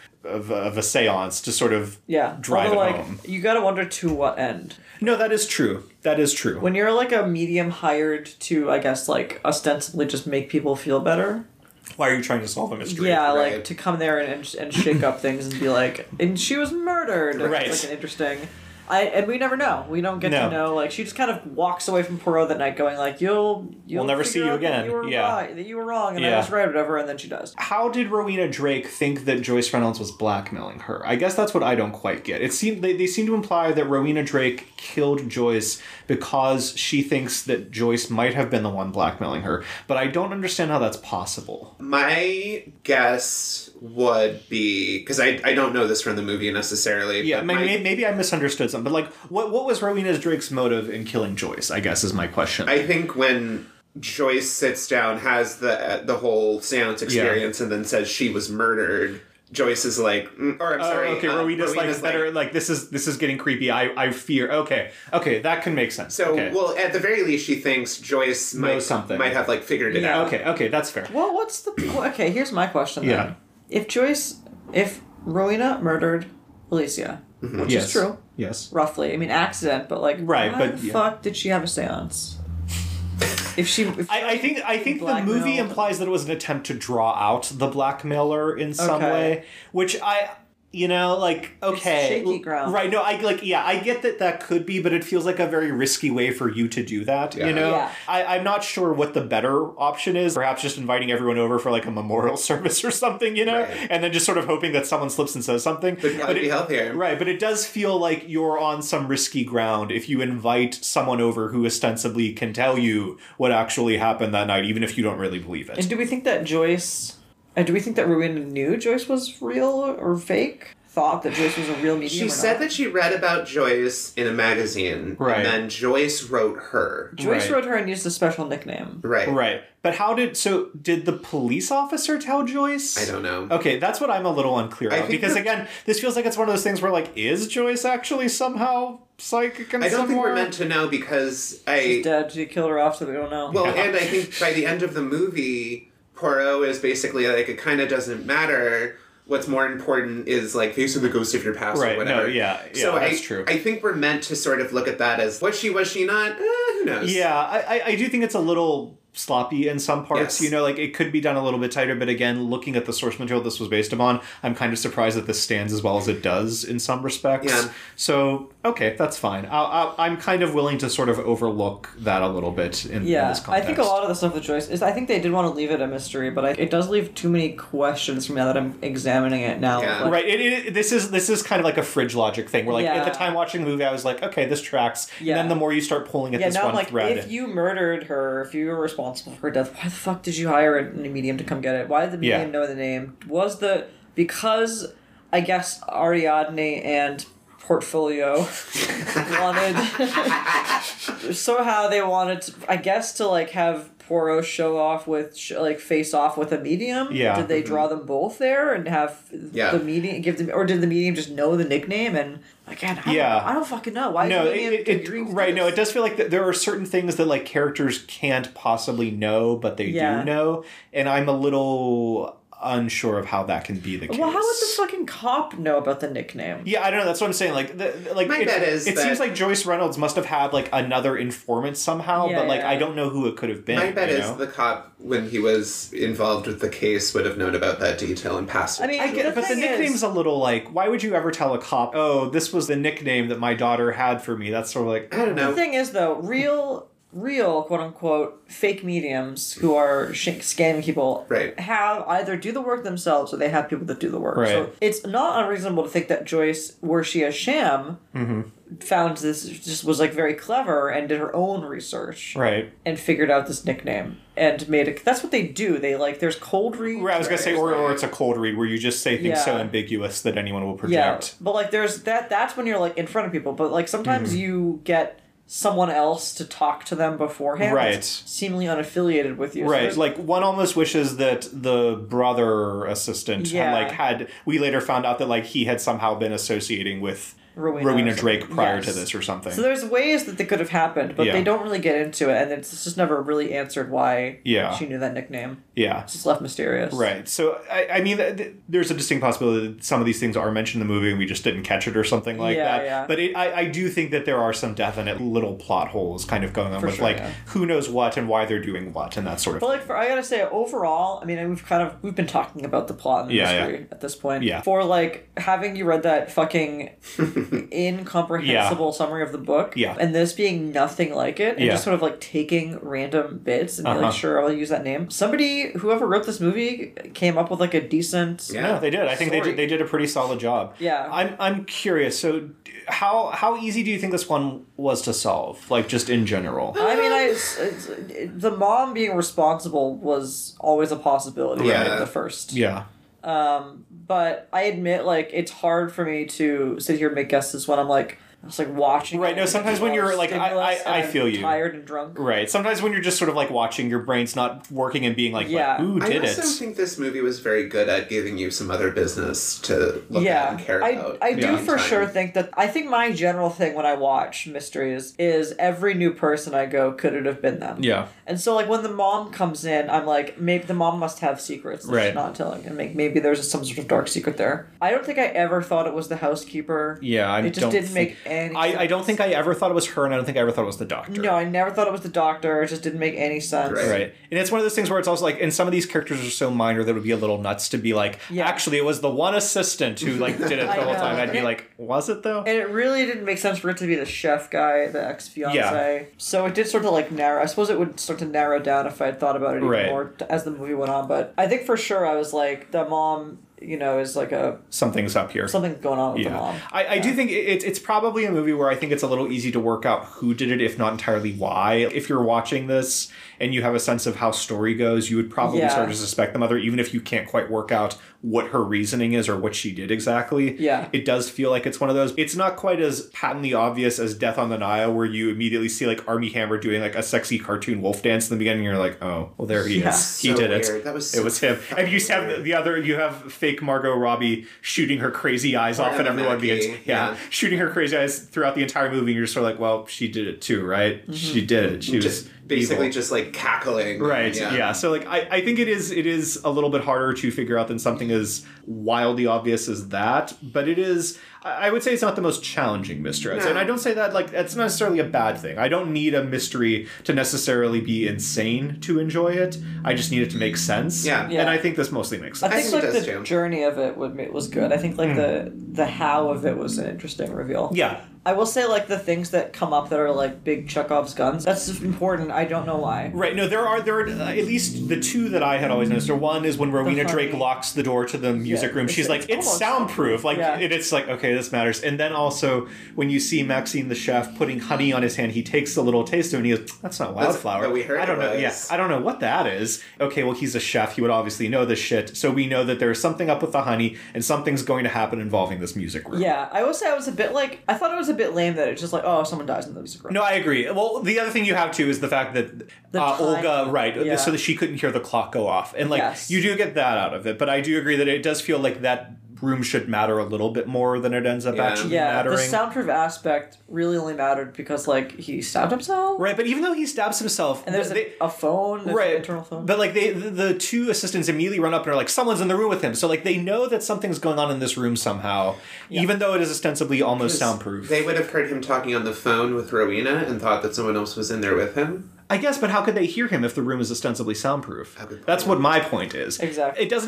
a seance to sort of drive Although, it like, home. you gotta wonder to what end. No, that is true. That is true. When you're like a medium hired to, I guess, like ostensibly just make people feel better. Why are you trying to solve a mystery? Yeah, right. like to come there and shake up things and be like, and she was murdered. Right. It's like an interesting. And we never know. We don't get to know. Like, she just kind of walks away from Poirot that night, going like, "You'll never see figure you out that again." You were Yeah. right, that you were wrong, and Yeah. I was right, whatever." And then she dies. How did Rowena Drake think that Joyce Reynolds was blackmailing her? I guess that's what I don't quite get. It seemed they seem to imply that Rowena Drake killed Joyce because she thinks that Joyce might have been the one blackmailing her, but I don't understand how that's possible. My guess would be, because I don't know this from the movie necessarily. Yeah, but maybe I misunderstood something, but like, what was Rowena Drake's motive in killing Joyce, I guess is my question. I think when Joyce sits down, has the whole seance experience, and then says she was murdered, Joyce is like, or I'm sorry, okay, Rowena's like, better, like, this is getting creepy. I fear. Okay, that can make sense. So, okay. well, at the very least, she thinks Joyce Knows something. might have like figured it out. Okay, that's fair. Well, what's the... Okay, here's my question then. Yeah. If Rowena murdered Alicia, which is true, Yes. roughly. I mean, accident, but like, Right, why but the yeah. fuck did she have a seance? I think the movie blackmailed- implies that it was an attempt to draw out the blackmailer in some Okay. way, which okay, shaky ground. right? No, I get that could be, but it feels like a very risky way for you to do that. Yeah. Yeah. I'm not sure what the better option is. Perhaps just inviting everyone over for like a memorial service or something, Right. and then just sort of hoping that someone slips and says something. Would probably be healthier. Right, but it does feel like you're on some risky ground if you invite someone over who ostensibly can tell you what actually happened that night, even if you don't really believe it. And do we think that Rowena knew Joyce was real or fake? Thought that Joyce was a real medium? She said that she read about Joyce in a magazine, Right. and then Joyce wrote her. Joyce Right. wrote her and used a special nickname. Right. Right. But did the police officer tell Joyce? I don't know. Okay, that's what I'm a little unclear I about. think Because the- again, this feels like it's one of those things where like, is Joyce actually somehow psychic and I don't think we're somewhere? meant to know because She's dead. She killed her off, so we don't know. Well, Yeah. and I think by the end of the movie, Poirot is basically like, it kind of doesn't matter. What's more important is like facing the ghost of your past Right, or whatever. no, yeah, so that's true. I think we're meant to sort of look at that as was she not? Who knows? Yeah, I do think it's a little sloppy in some parts. Yes. Like it could be done a little bit tighter, but again, looking at the source material this was based upon, I'm kind of surprised that this stands as well as it does in some respects. Yeah. So, okay, that's fine. I'm kind of willing to sort of overlook that a little bit in Yeah, this I context. think a lot of the stuff with Joyce is. I think they did want to leave it a mystery, but it does leave too many questions for me now that I'm examining it now. Yeah. Like, Right, this is kind of like a fridge logic thing. Where like at the Yeah. time watching the movie, I was like, okay, this tracks. Yeah. And then the more you start pulling at Yeah, this now one I'm like, thread, if you murdered her, if you were responsible for her death, why the fuck did you hire a medium to come get it? Why did the medium Yeah. know the name? Because I guess Ariadne and Portfolio wanted somehow they wanted to, I guess, to like have Poirot show off with face off with a medium? Yeah. Did they draw them both there and have the medium give them, or did the medium just know the nickname? And again, I don't fucking know. Why? No, right. No, it does feel like there are certain things that like characters can't possibly know, but they do know, and I'm a little unsure of how that can be the case. Well, how would the fucking cop know about the nickname? Yeah, I don't know. That's what I'm saying. Like, my bet is it seems like Joyce Reynolds must have had like another informant somehow, but like I don't know who it could have been. My bet is the cop, when he was involved with the case, would have known about that detail and passed it. I mean, I get it, but the nickname's a little like, why would you ever tell a cop, oh, this was the nickname that my daughter had for me? That's sort of like, I don't know. The thing is, though, real quote-unquote fake mediums who are scamming people have either do the work themselves or they have people that do the work. Right. So it's not unreasonable to think that Joyce, were she a sham, found this, just was like very clever and did her own research. Right. And figured out this nickname and made it. That's what they do. They there's cold read. I was going to say, or it's a cold read where you just say things so ambiguous that anyone will project. Yeah. But like there's that's when you're like in front of people. But like sometimes you get someone else to talk to them beforehand, that's seemingly unaffiliated with you. Right, so like one almost wishes that the brother assistant we later found out that like he had somehow been associating with Rowena Drake prior to this or something. So there's ways that they could have happened, but they don't really get into it, and it's just never really answered why she knew that nickname. Yeah. It's just left mysterious. Right. So, I mean, there's a distinct possibility that some of these things are mentioned in the movie and we just didn't catch it or something like that. Yeah. But I do think that there are some definite little plot holes kind of going on who knows what and why they're doing what and that sort of thing. But I gotta say, overall, I mean, we've been talking about the plot and the mystery at this point. Yeah. For like, having you read that fucking incomprehensible summary of the book, and this being nothing like it, and just sort of like taking random bits and being like, sure, I'll use that name. Whoever wrote this movie came up with like a decent no, they did. I think they did a pretty solid job. Yeah. I'm curious. So how easy do you think this one was to solve? Like just in general? I mean, the mom being responsible was always a possibility. Yeah. In the first. Yeah. But I admit, like, it's hard for me to sit here and make guesses when I'm like, I was like watching. Right. No. Sometimes when you're like, I feel you. Tired and drunk. Right. Sometimes when you're just sort of like watching, your brain's not working and being like, who did it? I also think this movie was very good at giving you some other business to look at and care about. I do for sure think that. I think my general thing when I watch mysteries is every new person I go, could it have been them? Yeah. And so like when the mom comes in, I'm like, maybe the mom must have secrets that she's not telling, and maybe there's some sort of dark secret there. I don't think I ever thought it was the housekeeper. Yeah, it just didn't make any sense. I don't think I ever thought it was her, and I don't think I ever thought it was the doctor. No, I never thought it was the doctor. It just didn't make any sense. Right. And it's one of those things where it's also like, and some of these characters are so minor that it would be a little nuts to be like, actually, it was the one assistant who like did it the whole time. I'd be like, was it though? And it really didn't make sense for it to be the chef guy, the ex-fiance. Yeah. So it did sort of like narrow. I suppose it would start to narrow down if I had thought about it even more as the movie went on. But I think for sure I was like, the mom, is like something's up here. Something's going on with the mom. I do think it's probably a movie where I think it's a little easy to work out who did it, if not entirely why. If you're watching this and you have a sense of how story goes, you would probably start to suspect the mother, even if you can't quite work out what her reasoning is or what she did exactly. Yeah. It does feel like it's one of those. It's not quite as patently obvious as Death on the Nile, where you immediately see like Armie Hammer doing like a sexy cartoon wolf dance in the beginning. And you're like, oh, well, there he is. He did weird. it. That was it was him. And you have you have fake Margot Robbie shooting her crazy eyes off at everyone. Shooting her crazy eyes throughout the entire movie. And you're just sort of like, well, she did it too, right? Mm-hmm. She did it. She was basically just like cackling. Right. Yeah. So like I think it is a little bit harder to figure out than something as wildly obvious as that. But it is, I would say it's not the most challenging mystery. No. And I don't say that like that's not necessarily a bad thing. I don't need a mystery to necessarily be insane to enjoy it. I just need it to make sense. Yeah. And I think this mostly makes sense. I think like the journey of it was good. I think like the how of it was an interesting reveal. Yeah. I will say, like, the things that come up that are, like, big Chekhov's guns, that's important. I don't know why. Right. No, there are at least the two that I had always noticed. One is when Rowena Drake locks the door to the music room. She's like, it's soundproof. Like, and it's like, okay, this matters. And then also, when you see Maxine the chef putting honey on his hand, he takes a little taste of it and he goes, that's not wildflower. But we heard I don't know. Yeah, I don't know what that is. Okay, well, he's a chef. He would obviously know this shit. So we know that there's something up with the honey and something's going to happen involving this music room. Yeah, I will say I thought it was a bit lame that it's just like, oh, someone dies in the music room. No, I agree. Well, the other thing you have, too, is the fact fact that time. Olga, right, Yeah. so that she couldn't hear the clock go off. And, like, Yes. you do get that out of it. But I do agree that it does feel like that room should matter a little bit more than it ends up actually Yeah, mattering. the soundproof aspect really only mattered because, like, he stabbed himself. Right, but even though he stabs himself... And there's a phone, there's an internal phone. But, like, the two assistants immediately run up and are like, someone's in the room with him. So, like, they know that something's going on in this room somehow, even though it is ostensibly almost soundproof. They would have heard him talking on the phone with Rowena and thought that someone else was in there with him. I guess, but how could they hear him if the room is ostensibly soundproof? That's what my point is. Exactly. It doesn't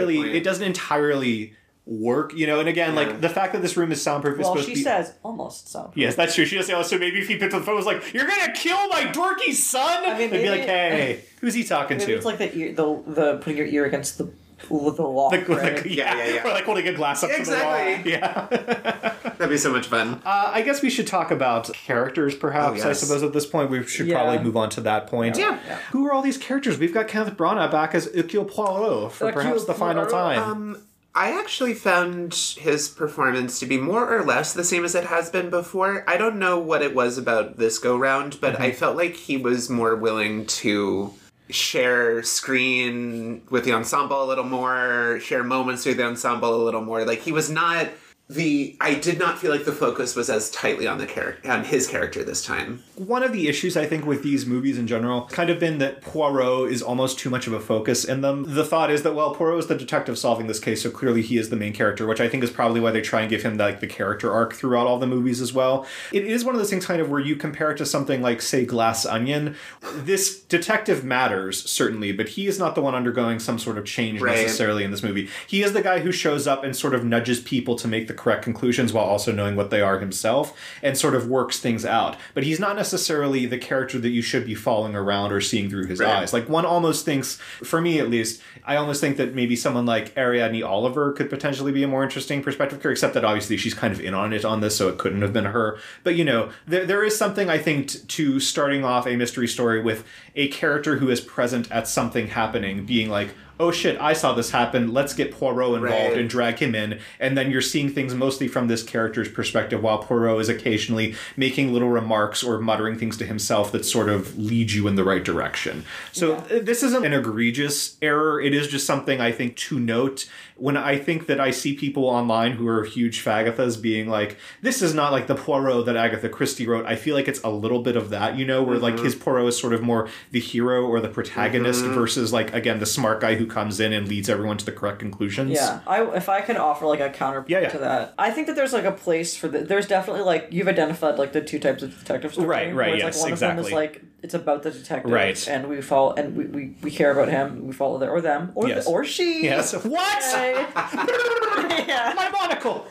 entirely work, you know, and again, like, the fact that this room is soundproof is supposed to be... she says almost soundproof. Yes, that's true. She does say, oh, so maybe if he picked up the phone was like, you're gonna kill my dorky son? I mean, they'd be like, hey, who's he talking Maybe to? it's like the putting your ear against the lock, right? Yeah. Or like holding a glass up to the wall. Yeah. That'd be so much fun. I guess we should talk about characters, perhaps. Oh, yes. I suppose at this point we should probably move on to that point. Yeah. Who are all these characters? We've got Kenneth Branagh back as Hercule Poirot for perhaps the final time. I actually found his performance to be more or less the same as it has been before. I don't know what it was about this go-round, but I felt like he was more willing to share screen with the ensemble a little more, share moments with the ensemble a little more. Like, he was not... I did not feel like the focus was as tightly on his character this time. One of the issues, I think, with these movies in general kind of been that Poirot is almost too much of a focus in them. The thought is that, well, Poirot is the detective solving this case, so clearly he is the main character, which I think is probably why they try and give him, like, the character arc throughout all the movies as well. It is one of those things kind of where you compare it to something like, say, Glass Onion. This detective matters, certainly, but he is not the one undergoing some sort of change necessarily in this movie. He is the guy who shows up and sort of nudges people to make the correct conclusions while also knowing what they are himself and sort of works things out. But he's not necessarily the character that you should be following around or seeing through his eyes. Like, one almost thinks, for me at least, I almost think that maybe someone like Ariadne Oliver could potentially be a more interesting perspective character, except that obviously she's kind of in on it on this, so it couldn't have been her. But, you know, there is something, I think, to starting off a mystery story with a character who is present at something happening, being like, oh shit, I saw this happen, let's get Poirot involved and drag him in. And then you're seeing things mostly from this character's perspective, while Poirot is occasionally making little remarks or muttering things to himself that sort of lead you in the right direction. So this isn't an egregious error. It is just something, I think, to note. When I think that I see people online who are huge Fagathas being like, this is not like the Poirot that Agatha Christie wrote, I feel like it's a little bit of that, you know, where like his Poirot is sort of more the hero or the protagonist versus, like, again, the smart guy who comes in and leads everyone to the correct conclusions. Yeah, if I can offer, like, a counterpoint to that, I think that there's, like, a place for there's definitely, like, you've identified, like, the two types of detective story. Right, where it's, yes, like, one exactly. of them is, like, it's about the detective, right, and we follow, and we care about him, we follow or them, or or she. Yes. What? Yeah. My monocle.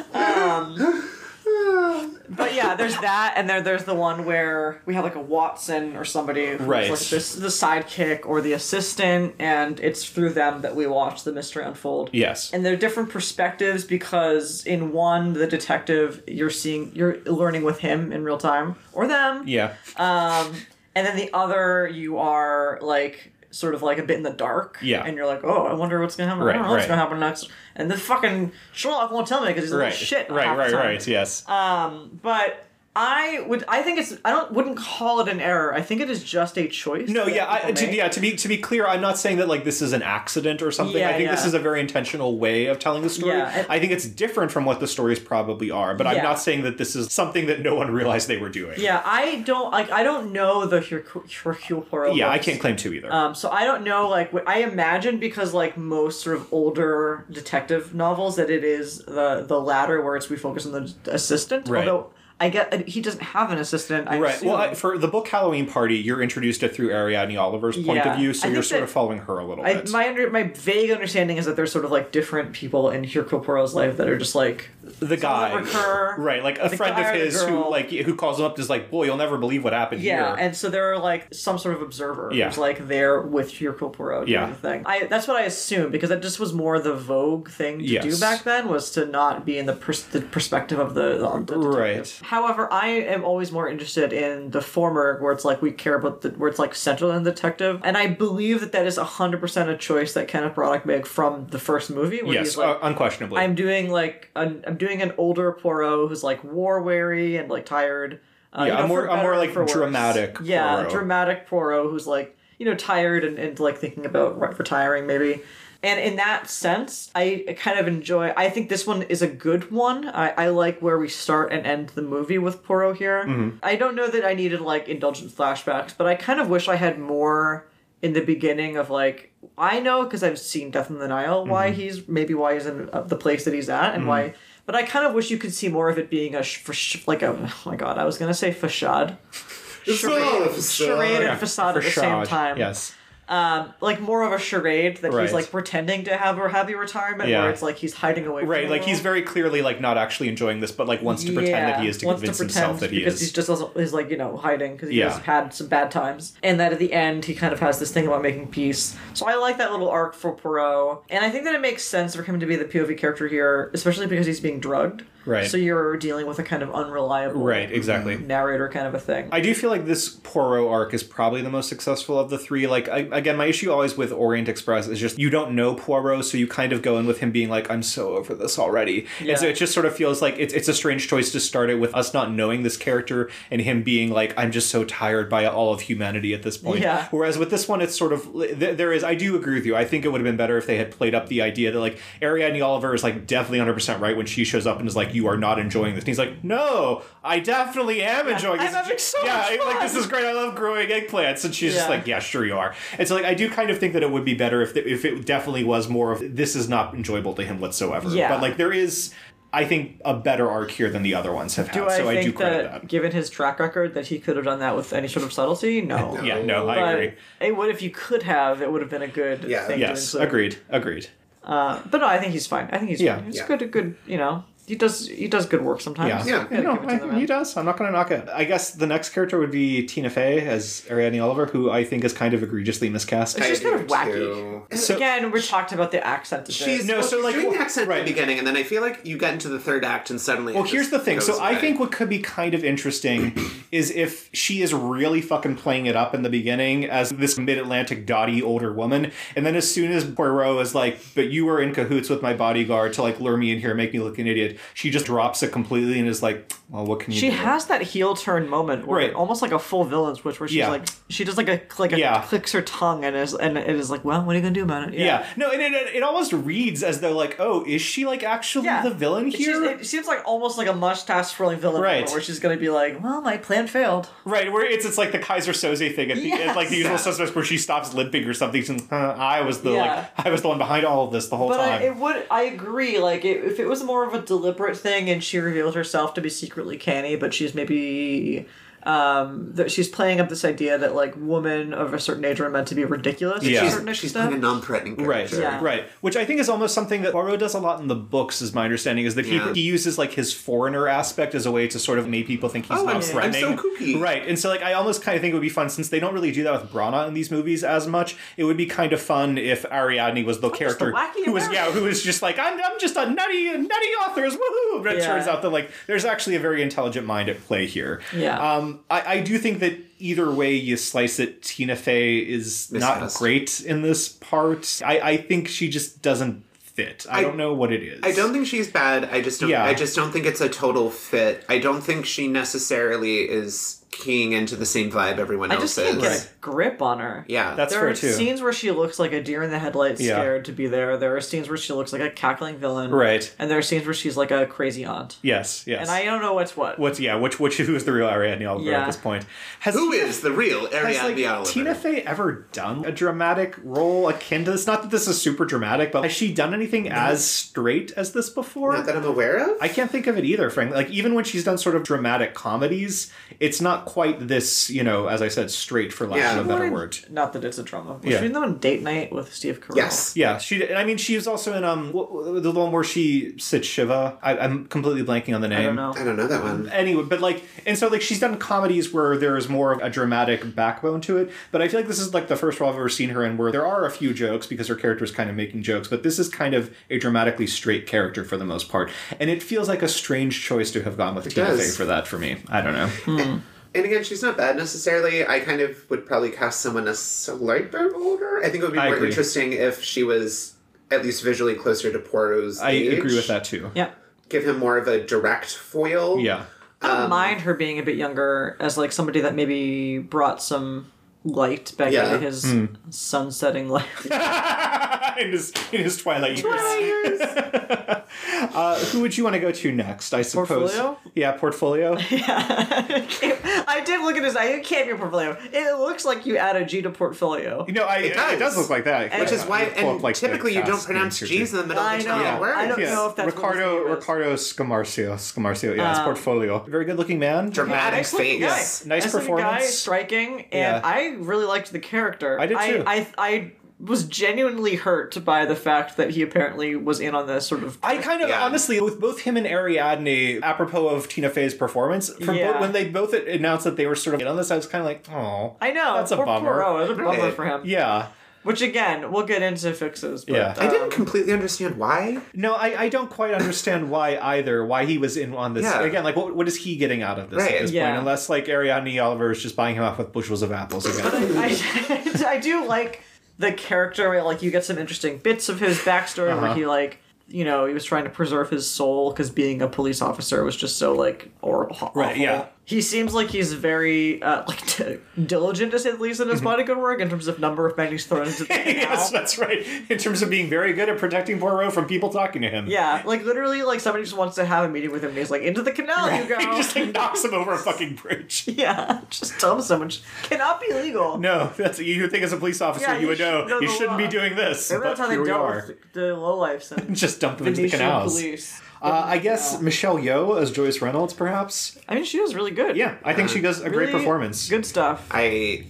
But yeah, there's that, and there's the one where we have like a Watson or somebody who's like the sidekick or the assistant, and it's through them that we watch the mystery unfold. Yes. And they're different perspectives because in one, the detective, you're learning with him in real time, or them. Yeah. And then the other, you are like sort of like a bit in the dark. Yeah. And you're like, oh, I wonder what's gonna happen. I don't know what's gonna happen next. And the fucking Sherlock won't tell me because he's a little shit. Right, yes. But I wouldn't call it an error. I think it is just a choice. No, to be clear, I'm not saying that like this is an accident or something. I think this is a very intentional way of telling the story. Yeah, I think it's different from what the stories probably are, but I'm not saying that this is something that no one realized they were doing. Yeah, I don't know the Hercule Poirot. Yeah, books. I can't claim to either. So I don't know. Like, I imagine because like most sort of older detective novels, that it is the latter where we focus on the assistant. Right. Although I get he doesn't have an assistant. Right. Well, for the book Halloween Party, you're introduced it through Ariadne Oliver's point of view, so you're sort of following her a little bit. My vague understanding is that there's sort of like different people in Hercule Poirot's life that are just like the guy, recur, right? Like a friend of his who calls him up is like, "Boy, you'll never believe what happened here." Yeah, and so there are like some sort of observer who's like there with Hercule Poirot doing the thing. That's what I assume because that just was more the vogue thing to do back then, was to not be in the perspective of the detective. Right. However, I am always more interested in the former, where it's like we care about where it's like central in the detective, and I believe that is 100% a choice that Kenneth Branagh made from the first movie. Where he's like, unquestionably. I'm doing an older Poirot who's like war weary and like tired. a more like dramatic Poirot. Poirot. Dramatic Poirot who's like, tired and like thinking about retiring maybe. And in that sense, I kind of enjoy... I think this one is a good one. I like where we start and end the movie with Poirot here. Mm-hmm. I don't know that I needed, like, indulgent flashbacks, but I kind of wish I had more in the beginning of, like... I know, because I've seen Death in the Nile, why he's in the place that he's at, and why... But I kind of wish you could see more of it being oh my god, I was going to say facade. Charade and facade at the same time. Yes. Like more of a charade that Right. he's like pretending to have a happy retirement, Yeah. where it's like he's hiding away. Right, from like the he's world. very clearly like not actually enjoying this, but like wants to pretend that he is to wants convince pretend himself that he because is. he's just is like hiding because he Yeah. has had some bad times, and that at the end he kind of has this thing about making peace. So I like that little arc for Poirot, and I think that it makes sense for him to be the POV character here, especially because he's being drugged. Right. So you're dealing with a kind of unreliable Right, exactly. narrator kind of a thing. I do feel like this Poirot arc is probably the most successful of the three. Like, again, my issue always with Orient Express is just you don't know Poirot, so you kind of go in with him being like, I'm so over this already. Yeah. And so it just sort of feels like it's a strange choice to start it with us not knowing this character and him being like, I'm just so tired by all of humanity at this point. Yeah. Whereas with this one, it's sort of, there is, I do agree with you. I think it would have been better if they had played up the idea that like Ariadne Oliver is like definitely 100% right when she shows up and is like, you are not enjoying this. And he's like, no, I definitely am enjoying this. I'm having so yeah, much fun. like this is great. I love growing eggplants. And she's just Yeah. like, yeah, sure you are. And so like I do kind of think that it would be better if it definitely was more of this is not enjoyable to him whatsoever. Yeah. But like there is, I think, a better arc here than the other ones have had. Do I so I do think credit that, that. given his track record, that he could have done that with any sort of subtlety? No. Yeah, no, I But agree. it would, if you could have, it would have been a good Yeah. thing Yes, to include. agreed. But no, I think he's fine. I think he's Yeah. fine. He's Yeah. good. He does good work sometimes. Yeah, Yeah. no, give it to the man. he does. I'm not going to knock it. I guess the next character would be Tina Fey as Ariadne Oliver, who I think is kind of egregiously miscast. It's just kind of wacky. Too. So- Again, we talked about the accent. She's, No, well, so, she's like, doing the accent right. at the beginning, and then I feel like you get into the third act, and suddenly. Well, it here's just the thing. goes So I away. think what could be kind of interesting is if she is really fucking playing it up in the beginning as this mid-Atlantic dotty older woman, and then as soon as Poirot is like, but you were in cahoots with my bodyguard to like lure me in here and make me look an idiot, she just drops it completely and is like, well, what can you She do? has that heel turn moment where Right. almost like a full villain switch where she's Yeah. like she does like a Yeah. clicks her tongue and it is like, well, what are you gonna do about it? Yeah. No, and it almost reads as though like, oh, is she like actually the villain here? It seems like almost like a mustache twirling villain Right. moment where she's gonna be like, well, my plan failed. Right, where it's like the Kaiser Soze thing at the end, like the usual Yes. suspects where she stops limping or something. And, I was the Yeah. I was the one behind all of this the whole But time. I agree. Like, if it was more of a deliberate thing and she reveals herself to be secretly canny, but she's maybe that she's playing up this idea that like women of a certain age are meant to be ridiculous. Yeah. To a certain She's playing a extent. non-threatening Right, character. Yeah. right. Which I think is almost something that Poirot does a lot in the books, is my understanding, is that Yeah. he uses like his foreigner aspect as a way to sort of make people think he's Oh, not I'm threatening. so kooky. Right, and so like I almost kind of think it would be fun, since they don't really do that with Brana in these movies as much, it would be kind of fun if Ariadne was the character wacky who was American. who was just like, I'm just a nutty authors, woohoo! But it Yeah. turns out that like there's actually a very intelligent mind at play here. Yeah. I do think that either way you slice it, Tina Fey is not Miscast. great in this part. I think she just doesn't fit. I don't know what it is. I don't think she's bad. I just don't. Yeah. I just don't think it's a total fit. I don't think she necessarily is keying into the same vibe everyone I else just can't is. get a grip on her. Yeah, That's There fair are too. scenes where she looks like a deer in the headlights, Yeah. scared to be there. There are scenes where she looks like a cackling villain. Right. And there are scenes where she's like a crazy aunt. Yes. And I don't know what's what. Which who is the real Ariadne Oliver Yeah. at this point? Has who is the real has Ariadne Oliver? Tina Fey ever done a dramatic role akin to this? Not that this is super dramatic, but has she done anything as straight as this before? Not that I'm aware of. I can't think of it either, frankly. Like, even when she's done sort of dramatic comedies, it's not quite this, as I said, straight, for lack Yeah. of a better word. Not that it's a drama. Was Yeah. she in the one Date Night with Steve Carell? Yes. Yeah, she was also in the one where she sits Shiva. I'm completely blanking on the name. I don't know. I don't know that one. Anyway, but she's done comedies where there's more of a dramatic backbone to it. But I feel like this is like the first role I've ever seen her in where there are a few jokes because her character is kind of making jokes, but this is kind of a dramatically straight character for the most part. And it feels like a strange choice to have gone with Tina does. Fey for that for me. I don't know. And again, she's not bad necessarily. I kind of would probably cast someone a slight bit older. I think it would be I more agree. interesting if she was at least visually closer to Poirot's I age. agree with that too. Yeah. Give him more of a direct foil. Yeah. I don't mind her being a bit younger as like somebody that maybe brought some light back into his sunsetting life. in his twilight years. Who would you want to go to next? I suppose. Portfolio? Yeah, Portfolio. I did look at his. It can't be a Portfolio. It looks like you add a G to Portfolio. You know, it does look like that. Which is why, and like typically you don't pronounce G's in the middle of the Italian words. I don't know if that's Ricardo Scamarcio. Yeah, it's Portfolio. Very good looking man. Dramatic face. Nice performance. Guy, striking, and I really liked the character. I did too. I was genuinely hurt by the fact that he apparently was in on this sort of... I kind of, honestly, with both him and Ariadne, apropos of Tina Fey's performance, when they both announced that they were sort of in on this, I was kind of like, oh. I know. That's a bummer. It was a bummer for him. Yeah. Which, again, we'll get into fixes. But, I didn't completely understand why. No, I don't quite understand why either, why he was in on this. Yeah. Again, like, what is he getting out of this at this point? Unless, like, Ariadne Oliver is just buying him off with bushels of apples again. But I do like the character where, like, you get some interesting bits of his backstory where he, like, you know, he was trying to preserve his soul because being a police officer was just so, like, awful. Right, yeah. He seems like he's very, diligent, to say the least, in his bodyguard work in terms of number of men he's thrown into the canal. Yes, that's right. In terms of being very good at protecting Poirot from people talking to him. Yeah, like, literally, like, somebody just wants to have a meeting with him and he's like, into the canal you go. He just, like, knocks him over a fucking bridge. Yeah, just tell him so much. Cannot be legal. No, you would think as a police officer you would know you shouldn't be doing this. Maybe that's how they dealt with the lowlifes and just dump them into the canals. Police. I guess Michelle Yeoh as Joyce Reynolds, perhaps. I mean, she was really good. Yeah, I think she does a great performance. Good stuff. I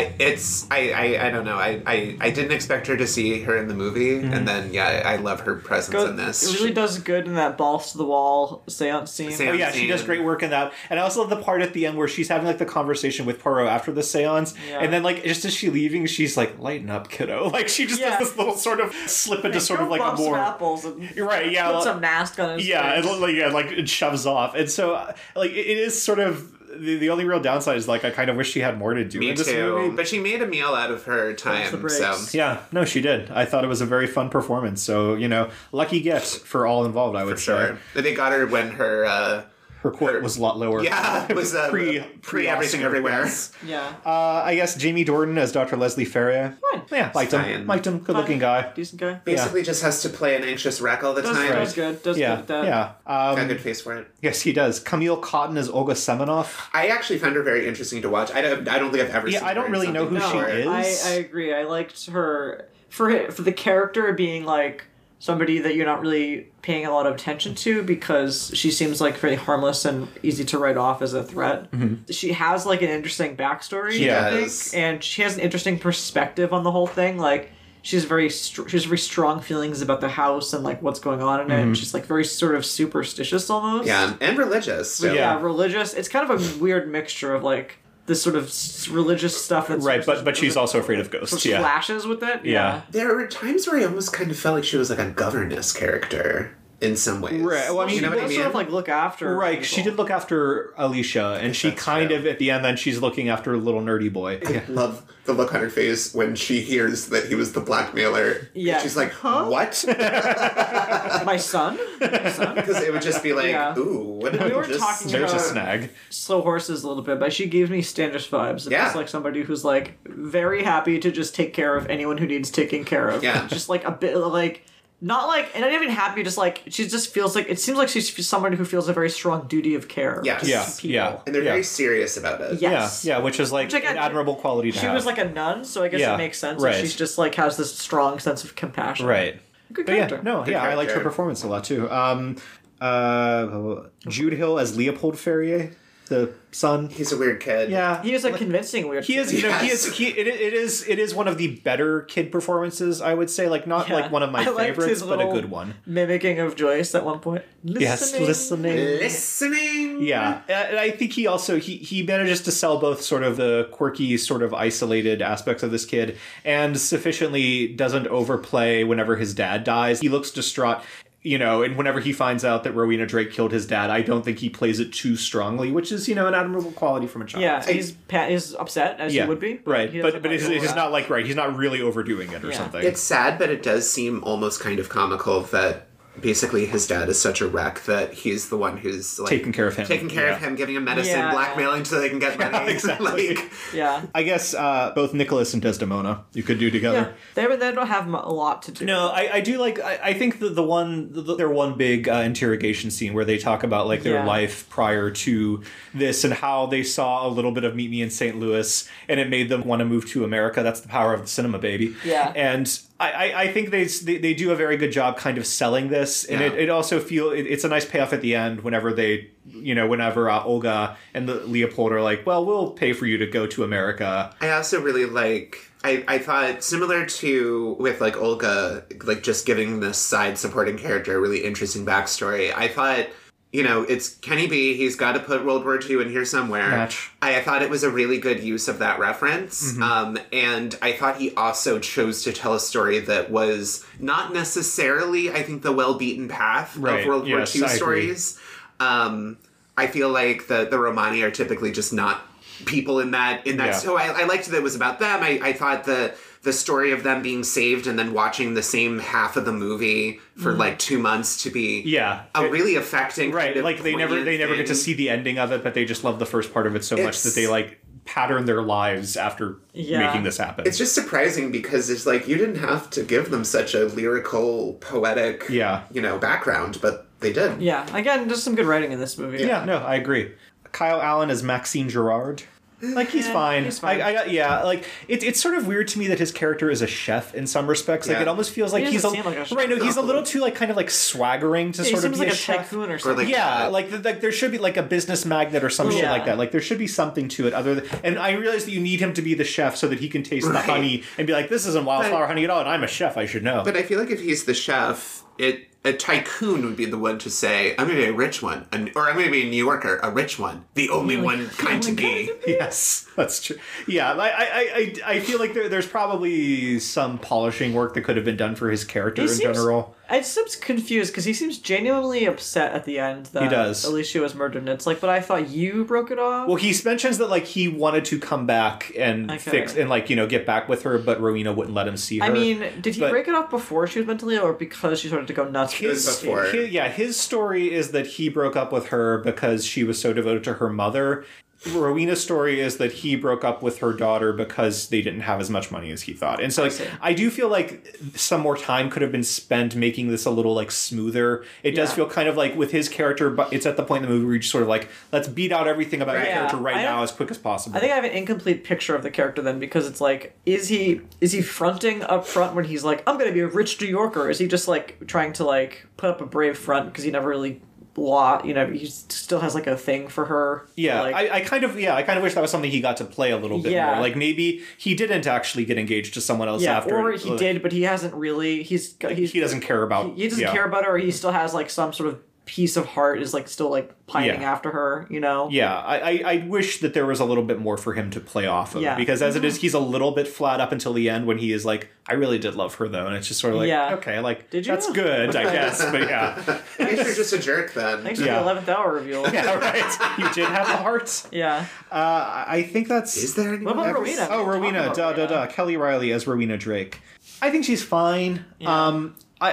don't know. I didn't expect her to see her in the movie, and then I love her presence in this. It really does good in that balls to the wall seance scene. She does great work in that. And I also love the part at the end where she's having like the conversation with Poirot after the seance, and then like just as she's leaving, she's like, "Lighten up, kiddo." Like she just does this little sort of slip into sort of like a more apples and right, yeah, put some mask on his face. Like it shoves off, and so like it is sort of. The only real downside is like I kind of wish she had more to do in this movie. But she made a meal out of her time. So yeah, no, she did. I thought it was a very fun performance. So lucky gift for all involved. I would say. They got her when her quote was a lot lower. Yeah, it was pre everything everywhere. Yes. Yeah. I guess Jamie Dornan as Dr. Leslie Ferrier. Fine. Yeah, liked him. Good looking guy. Decent guy. Basically, just has to play an anxious wreck all the time. Does good. Does good at that. Yeah. Got a good face for it. Yes, he does. Camille Cotton as Olga Semenoff. I actually found her very interesting to watch. I don't think I've ever seen her. I don't really know who she is. I agree. I liked her for the character being like somebody that you're not really paying a lot of attention to because she seems like very harmless and easy to write off as a threat. Mm-hmm. She has like an interesting backstory, I think, and she has an interesting perspective on the whole thing. Like she has very strong feelings about the house and like what's going on in it. And she's like very sort of superstitious almost. Yeah, and religious. So. Yeah, religious. It's kind of a weird mixture of like this sort of religious stuff that's right, but she's also afraid of ghosts. Yeah, flashes with it. Yeah, there were times where I almost kind of felt like she was like a governess character in some ways. Right. Well, I mean, you know what I mean? Sort of like look after. Right. People. She did look after Alicia, and she kind of at the end then she's looking after a little nerdy boy. I love the look on her face when she hears that he was the blackmailer. Yeah. And she's like, huh? What? My son? Because it would just be like, ooh, what did we were talking There's about a snag. Slow horses a little bit, but she gives me Standish vibes. It's just like somebody who's like very happy to just take care of anyone who needs taking care of. Yeah. Just like a bit like not like, and not even happy, just like, she just feels like, it seems like she's someone who feels a very strong duty of care. Yes. Yeah. And they're very serious about it. Yes. Yeah, which is like an admirable quality to have. She was like a nun, so I guess it makes sense. Right. She's just like, has this strong sense of compassion. Right. Good character. I liked her performance a lot too. Jude Hill as Leopold Ferrier, the son. He's a weird kid. Yeah, he is a convincing weird. He is. It is one of the better kid performances. I would say, like not like one of my favorites, but a good one. Mimicking of Joyce at one point. Listening. Yeah, and I think he also he manages to sell both sort of the quirky, sort of isolated aspects of this kid, and sufficiently doesn't overplay whenever his dad dies. He looks distraught. And whenever he finds out that Rowena Drake killed his dad, I don't think he plays it too strongly, which is, an admirable quality from a child. Yeah, he's upset, as he would be. Right, but it's not like, he's not really overdoing it or something. It's sad, but it does seem almost kind of comical that basically his dad is such a wreck that he's the one who's like taking care of him, giving him medicine, Yeah. blackmailing so they can get money. exactly. Like, Yeah. I guess both Nicholas and Desdemona you could do together. Yeah. They don't have a lot to do. No, I do like. I think their one big interrogation scene where they talk about like their Yeah. life prior to this and how they saw a little bit of Meet Me in St. Louis and it made them want to move to America. That's the power of the cinema, baby. Yeah. And I think they do a very good job kind of selling this, and Yeah. it also it's a nice payoff at the end whenever whenever Olga and Leopold are like, well, we'll pay for you to go to America. I also really like. I thought similar to with like Olga, like just giving this side supporting character a really interesting backstory. I thought, it's Kenny B. He's got to put World War II in here somewhere. Match. I thought it was a really good use of that reference. Mm-hmm. And I thought he also chose to tell a story that was not necessarily, I think, the well-beaten path Right. of World Yes, War I II agree. stories. I feel like the Romani are typically just not people in that. Yeah. So I liked that it was about them. I thought the story of them being saved and then watching the same half of the movie for like 2 months to be a really affecting Right, kind of like they never get to thing. see the ending of it, but they just love the first part of it so much It's- that they like pattern their lives after Yeah. making this happen. It's just surprising because it's like you didn't have to give them such a lyrical, poetic, background, but they did. Yeah. Again, just some good writing in this movie. yeah, no, I agree. Kyle Allen as Maxine Gerard. Like he's fine. he's fine. It's sort of weird to me that his character is a chef in some respects. Like Yeah. it almost feels like He he's doesn't seem like a chef. right. No, he's a little too like kind of like swaggering to He sort of seems be like a chef. tycoon or something. like- Yeah, like there should be like a business magnate or some shit Yeah. like that. Like there should be something to it other than. And I realize that you need him to be the chef so that he can taste the Right. honey and be like, "This isn't wildflower honey at all," and I'm a chef. I should know. But I feel like if he's the chef, a tycoon would be the one to say, I'm going to be a rich one. Or I'm going to be a New Yorker, a rich one. The only one kind to be. Yes, that's true. Yeah, I feel like there's probably some polishing work that could have been done for his character in general. I'm just confused because he seems genuinely upset at the end that He does. Alicia was murdered. And it's like, but I thought you broke it off. Well, he mentions that like he wanted to come back and fix and like get back with her, but Rowena wouldn't let him see her. I mean, did he break it off before she was mentally ill or because she started to go nuts? before. His story is that he broke up with her because she was so devoted to her mother. Rowena's story is that he broke up with her daughter because they didn't have as much money as he thought. And so like I do feel like some more time could have been spent making this a little like smoother. It does feel kind of like with his character, but it's at the point in the movie where you just sort of like, let's beat out everything about your character now as quick as possible. I think I have an incomplete picture of the character then because it's like, is he fronting up front when he's like, I'm gonna be a rich New Yorker? Is he just like trying to like put up a brave front because he never really he still has like a thing for her. Yeah, like, I kind of wish that was something he got to play a little bit more. Like maybe he didn't actually get engaged to someone else after. Or he did, but he hasn't really. He doesn't care about. He doesn't care about her. Or he still has like some sort of piece of heart is like still like pining after her. Yeah, I wish that there was a little bit more for him to play off of because as it is, he's a little bit flat up until the end when he is like, I really did love her though, and it's just sort of like, okay, like did you? That's good, I guess, but yeah. I guess you're just a jerk then. Thanks for the 11th hour reveal. Yeah, right. You did have the hearts. Yeah. I think that's. Is there anyone? What about Rowena? Oh, Rowena. Kelly Riley as Rowena Drake. I think she's fine. Yeah.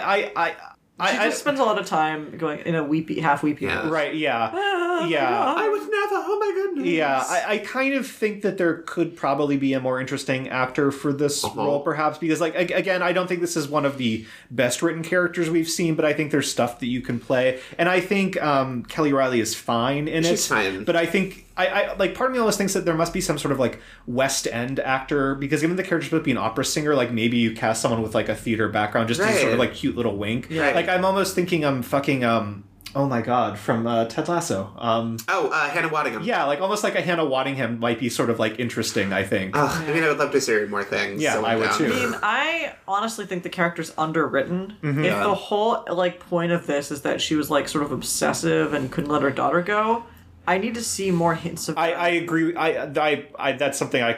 She just spends a lot of time going in a half weepy. Yeah. Right, yeah. I would never, oh my goodness. Yeah, I kind of think that there could probably be a more interesting actor for this role, perhaps, because, like, again, I don't think this is one of the best written characters we've seen, but I think there's stuff that you can play. And I think Kelly Riley is fine in it. She's fine. But I think, I like, part of me always thinks that there must be some sort of, like, West End actor, because given the character's supposed to be an opera singer, like, maybe you cast someone with, like, a theater background just as a sort of, like, cute little wink. Right. Like, I'm almost thinking I'm fucking, oh my god, from Ted Lasso. Hannah Waddingham. Yeah, like almost like a Hannah Waddingham might be sort of like interesting, I think. I mean, I would love to see her in more things. Yeah, so I would too. I mean, I honestly think the character's underwritten. Mm-hmm. If the whole like point of this is that she was like sort of obsessive and couldn't let her daughter go, I need to see more hints of that. I agree. I that's something I kind of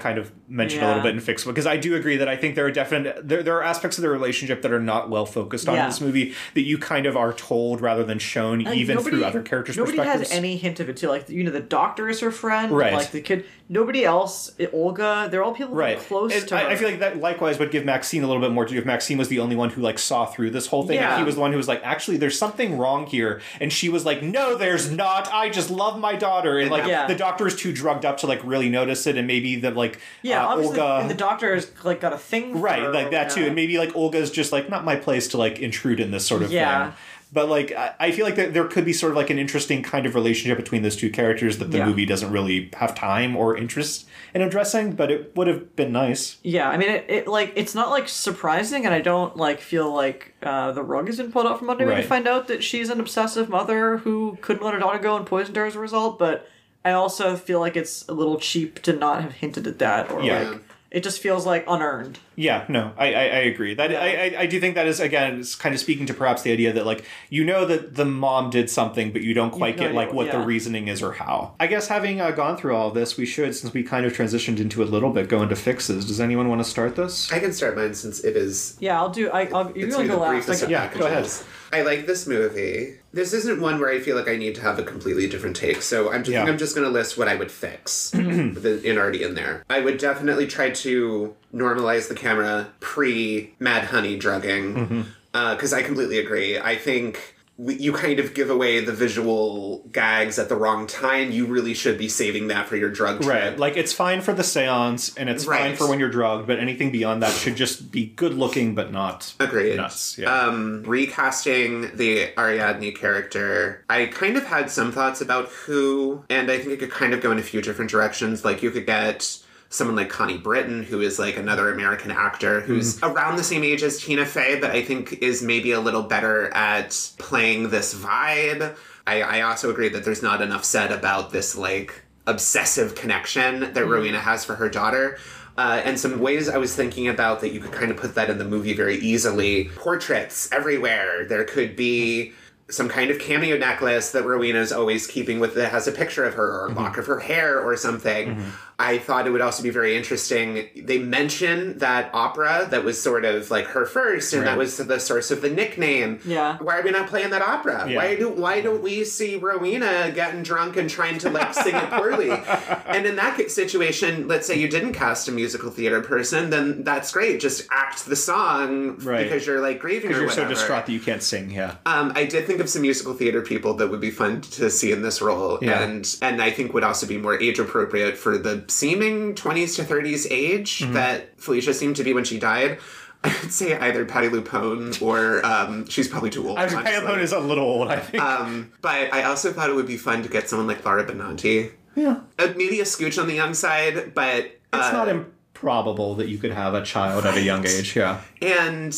mentioned a little bit in Fix, because I do agree that I think there are aspects of the relationship that are not well focused on in this movie that you kind of are told rather than shown, even through other characters' perspectives. Nobody has any hint of it too. Like, the doctor is her friend, right? Like the kid. Nobody else. Olga. They're all people that are close to her. I feel like that likewise would give Maxine a little bit more to do. If Maxine was the only one who like saw through this whole thing, and he was the one who was like, actually, there's something wrong here, and she was like, no, there's not. I just love my daughter, and like the doctor is too drugged up to like really notice it, and maybe that like obviously, Olga, and the doctor has like got a thing for her, like that too, and maybe like Olga's just like not my place to like intrude in this sort of thing. But like I feel like there could be sort of like an interesting kind of relationship between those two characters that the movie doesn't really have time or interest in addressing, but it would have been nice. Yeah, I mean it like it's not like surprising, and I don't like feel like the rug has been pulled out from under me to find out that she's an obsessive mother who couldn't let her daughter go and poisoned her as a result, but I also feel like it's a little cheap to not have hinted at that, or like it just feels like unearned. Yeah, no, I agree. That I do think that is, again, it's kind of speaking to perhaps the idea that like you know that the mom did something, but you don't quite get like what the reasoning is or how. I guess having gone through all of this, we should, since we kind of transitioned into a little bit, go into fixes. Does anyone want to start this? I can start mine since it is. Yeah, I'll do. You're gonna go last. Yeah, go ahead. I like this movie. This isn't one where I feel like I need to have a completely different take, so I'm just going to list what I would fix already in there. I would definitely try to normalize the camera pre-Mad Honey drugging, because I completely agree. I think you kind of give away the visual gags at the wrong time. You really should be saving that for your drug trip. Right. Like, it's fine for the seance, and it's fine for when you're drugged, but anything beyond that should just be good looking, but not nuts. Yeah. Recasting the Ariadne character, I kind of had some thoughts about who, and I think it could kind of go in a few different directions. Like, you could get someone like Connie Britton, who is like another American actor who's around the same age as Tina Fey, but I think is maybe a little better at playing this vibe. I also agree that there's not enough said about this like obsessive connection that Rowena has for her daughter. And some ways I was thinking about that you could kind of put that in the movie very easily. Portraits everywhere. There could be some kind of cameo necklace that Rowena's always keeping with that has a picture of her or a lock of her hair or something. I thought it would also be very interesting. They mention that opera that was sort of like her first, and that was the source of the nickname. Yeah. Why are we not playing that opera? Yeah. Why don't we see Rowena getting drunk and trying to like sing it poorly? And in that situation, let's say you didn't cast a musical theater person, then that's great. Just act the song because you're like grieving or whatever. Because you're so distraught that you can't sing. Yeah. I did think of some musical theater people that would be fun to see in this role, and I think would also be more age appropriate for the seeming 20s to 30s age that Felicia seemed to be when she died. I would say either Patti LuPone or she's probably too old. Patti LuPone is a little old, I think. But I also thought it would be fun to get someone like Laura Benanti. Yeah. Maybe a scooch on the young side, but it's not improbable that you could have a child at a young age. Yeah. And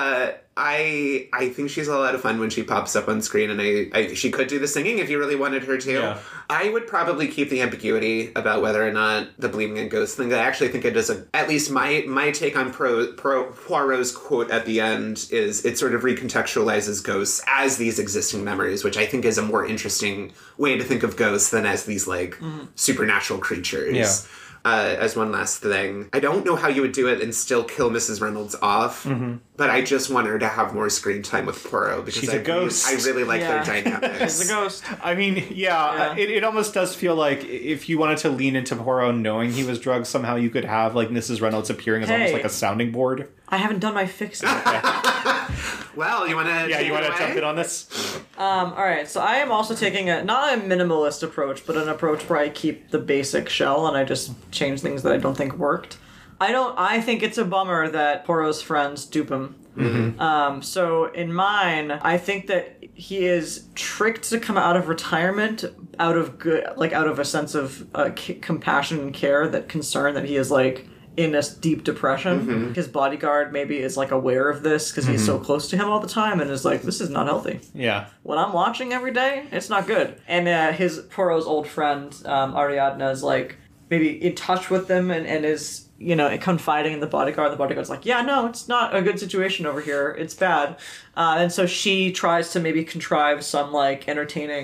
I think she's a lot of fun when she pops up on screen, and she could do the singing if you really wanted her to. Yeah. I would probably keep the ambiguity about whether or not the believing in ghosts thing. I actually think it does at least my take on Poirot's quote at the end is it sort of recontextualizes ghosts as these existing memories, which I think is a more interesting way to think of ghosts than as these like supernatural creatures. Yeah. As one last thing, I don't know how you would do it and still kill Mrs. Reynolds off, but I just want her to have more screen time with Poirot because she's a ghost. I really like their dynamics. She's a ghost. I mean, it almost does feel like if you wanted to lean into Poirot knowing he was drugged, somehow you could have like Mrs. Reynolds appearing as almost like a sounding board. I haven't done my fixes. Well, you want to? Yeah, you want to jump in on this? All right. So I am also taking not a minimalist approach, but an approach where I keep the basic shell and I just change things that I don't think worked. I think it's a bummer that Poirot's friends dupe him. So in mine, I think that he is tricked to come out of retirement out of a sense of compassion and care, that concern that he is like in a deep depression. His bodyguard maybe is like aware of this because he's so close to him all the time and is like, this is not healthy. Yeah. When I'm watching every day, it's not good. And his Poirot's old friend, Ariadne, is like maybe in touch with them and is, confiding in the bodyguard. The bodyguard's like, yeah, no, it's not a good situation over here. It's bad. And so she tries to maybe contrive some like entertaining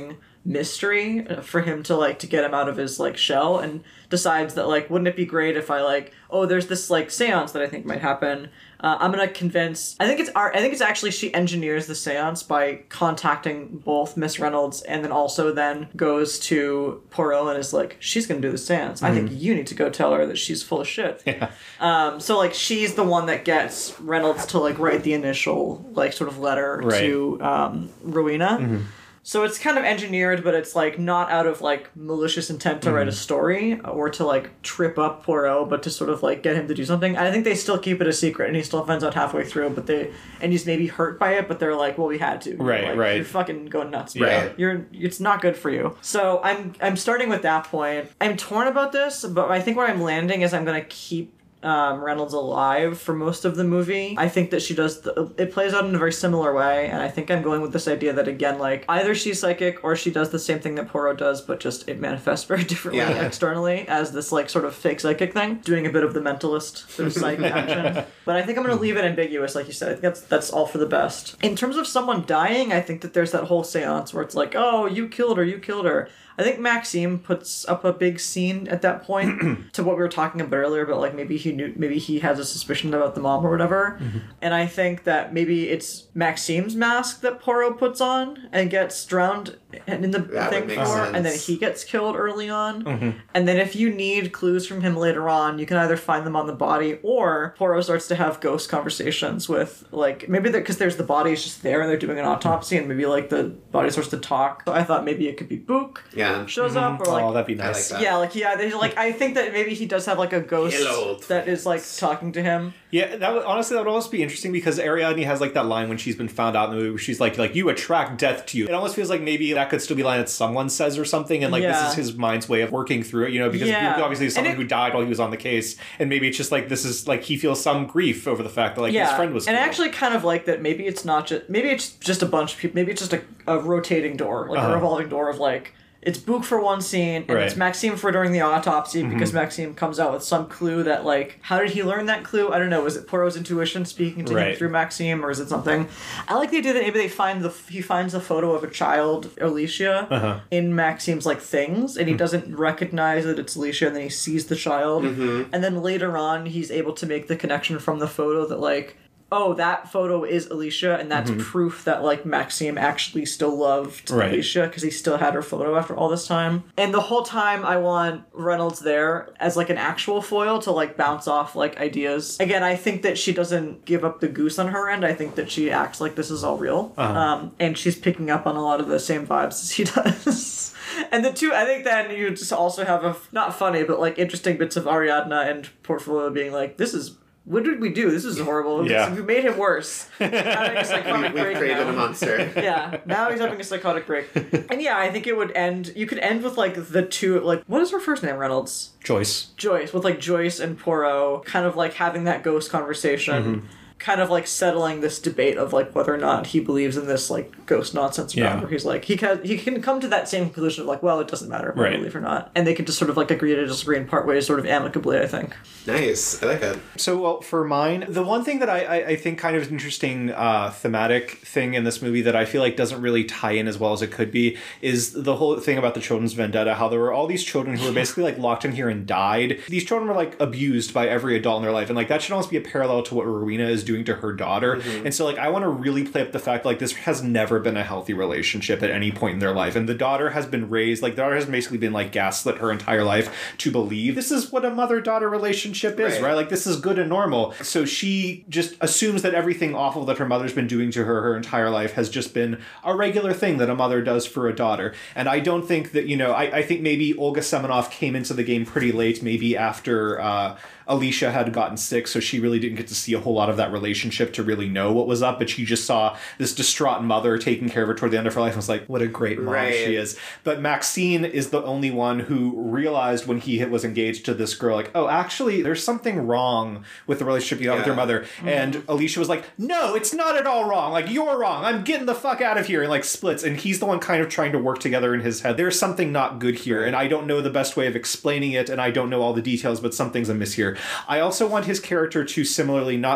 mystery for him to like to get him out of his like shell, and decides that like, wouldn't it be great if I like, oh, there's this like seance that I think might happen. I'm gonna convince. I think it's actually she engineers the seance by contacting both Miss Reynolds, and then also then goes to Poirot and is like, she's gonna do the seance. I think you need to go tell her that she's full of shit. Yeah. So like she's the one that gets Reynolds to like write the initial like sort of letter to Rowena. So it's kind of engineered, but it's like not out of like malicious intent to write a story or to like trip up Poirot, but to sort of like get him to do something. I think they still keep it a secret, and he still finds out halfway through. But he's maybe hurt by it, but they're like, well, we had to. Right, like, You're fucking going nuts. Right. It's not good for you. So I'm starting with that point. I'm torn about this, but I think where I'm landing is I'm gonna keep Reynolds alive for most of the movie. I think that she does it plays out in a very similar way, and I think I'm going with this idea that again, like, either she's psychic or she does the same thing that Poirot does, but just it manifests very differently externally as this like sort of fake psychic thing, doing a bit of the mentalist sort of psychic action. But I think I'm going to leave it ambiguous, like you said. I think that's all for the best. In terms of someone dying, I think that there's that whole seance where it's like, oh, you killed her. I think Maxime puts up a big scene at that point to what we were talking about earlier, but like maybe he has a suspicion about the mom or whatever. And I think that maybe it's Maxime's mask that Poirot puts on and gets drowned in the thing for, and then he gets killed early on. And then if you need clues from him later on, you can either find them on the body, or Poirot starts to have ghost conversations with, like, maybe because there's the body is just there and they're doing an autopsy, and maybe like the body starts to talk. So I thought maybe it could be Book. Shows up, or like, oh, that'd be nice. I like that. Like I think that maybe he does have like a ghost that is like talking to him. Yeah, that would almost be interesting, because Ariadne has like that line when she's been found out in the movie where she's like you attract death to you. It almost feels like maybe that could still be a line that someone says or something, and like this is his mind's way of working through it, because Book obviously is someone who died while he was on the case, and maybe it's just like this is like he feels some grief over the fact that like his friend was killed. And I actually kind of like that maybe it's just a bunch of people, maybe it's just a rotating door, like a revolving door of like, it's Book for one scene, and it's Maxime for during the autopsy, because Maxime comes out with some clue that, like, how did he learn that clue? I don't know. Was it Poirot's intuition speaking to him through Maxime, or is it something? I like the idea that maybe he finds the photo of a child, Alicia, in Maxime's, like, things, and he doesn't recognize that it's Alicia, and then he sees the child, and then later on he's able to make the connection from the photo that, like, oh, that photo is Alicia, and that's proof that, like, Maxime actually still loved Alicia, because he still had her photo after all this time. And the whole time, I want Reynolds there as, like, an actual foil to, like, bounce off, like, ideas. Again, I think that she doesn't give up the goose on her end. I think that she acts like this is all real. And she's picking up on a lot of the same vibes as he does. And I think then you just also have not funny, but, like, interesting bits of Ariadne and Portfolio being like, what did we do? This is horrible. We made him worse. We've created a monster. Now he's having a psychotic break. And I think it would end, you could end with like the two, like, what is her first name, Reynolds? Joyce, with like Joyce and Poirot kind of like having that ghost conversation. Kind of like settling this debate of like whether or not he believes in this like ghost nonsense where he's like he can come to that same conclusion of like, well, it doesn't matter if I believe or not, and they can just sort of like agree to disagree and part ways sort of amicably. I think. Nice, I like it. So, well, for mine, the one thing that I think kind of an interesting thematic thing in this movie that I feel like doesn't really tie in as well as it could be is the whole thing about the children's vendetta. How there were all these children who were basically like locked in here and died. These children were like abused by every adult in their life, and like that should almost be a parallel to what Rowena is doing to her daughter. And so like I want to really play up the fact like this has never been a healthy relationship at any point in their life, and the daughter has been raised, like the daughter has basically been like gaslit her entire life to believe this is what a mother-daughter relationship is, right? Like this is good and normal. So she just assumes that everything awful that her mother's been doing to her entire life has just been a regular thing that a mother does for a daughter. And I don't think that, I think maybe Olga Semenoff came into the game pretty late, maybe after Alicia had gotten sick, so she really didn't get to see a whole lot of that relationship to really know what was up, but she just saw this distraught mother taking care of her toward the end of her life and was like, what a great mom she is. But Maxine is the only one who realized when he was engaged to this girl, like, oh, actually, there's something wrong with the relationship you have with your mother. And Alicia was like, no, it's not at all wrong. Like, you're wrong. I'm getting the fuck out of here. And like splits. And he's the one kind of trying to work together in his head. There's something not good here. And I don't know the best way of explaining it. And I don't know all the details, but something's amiss here. I also want his character to similarly not be a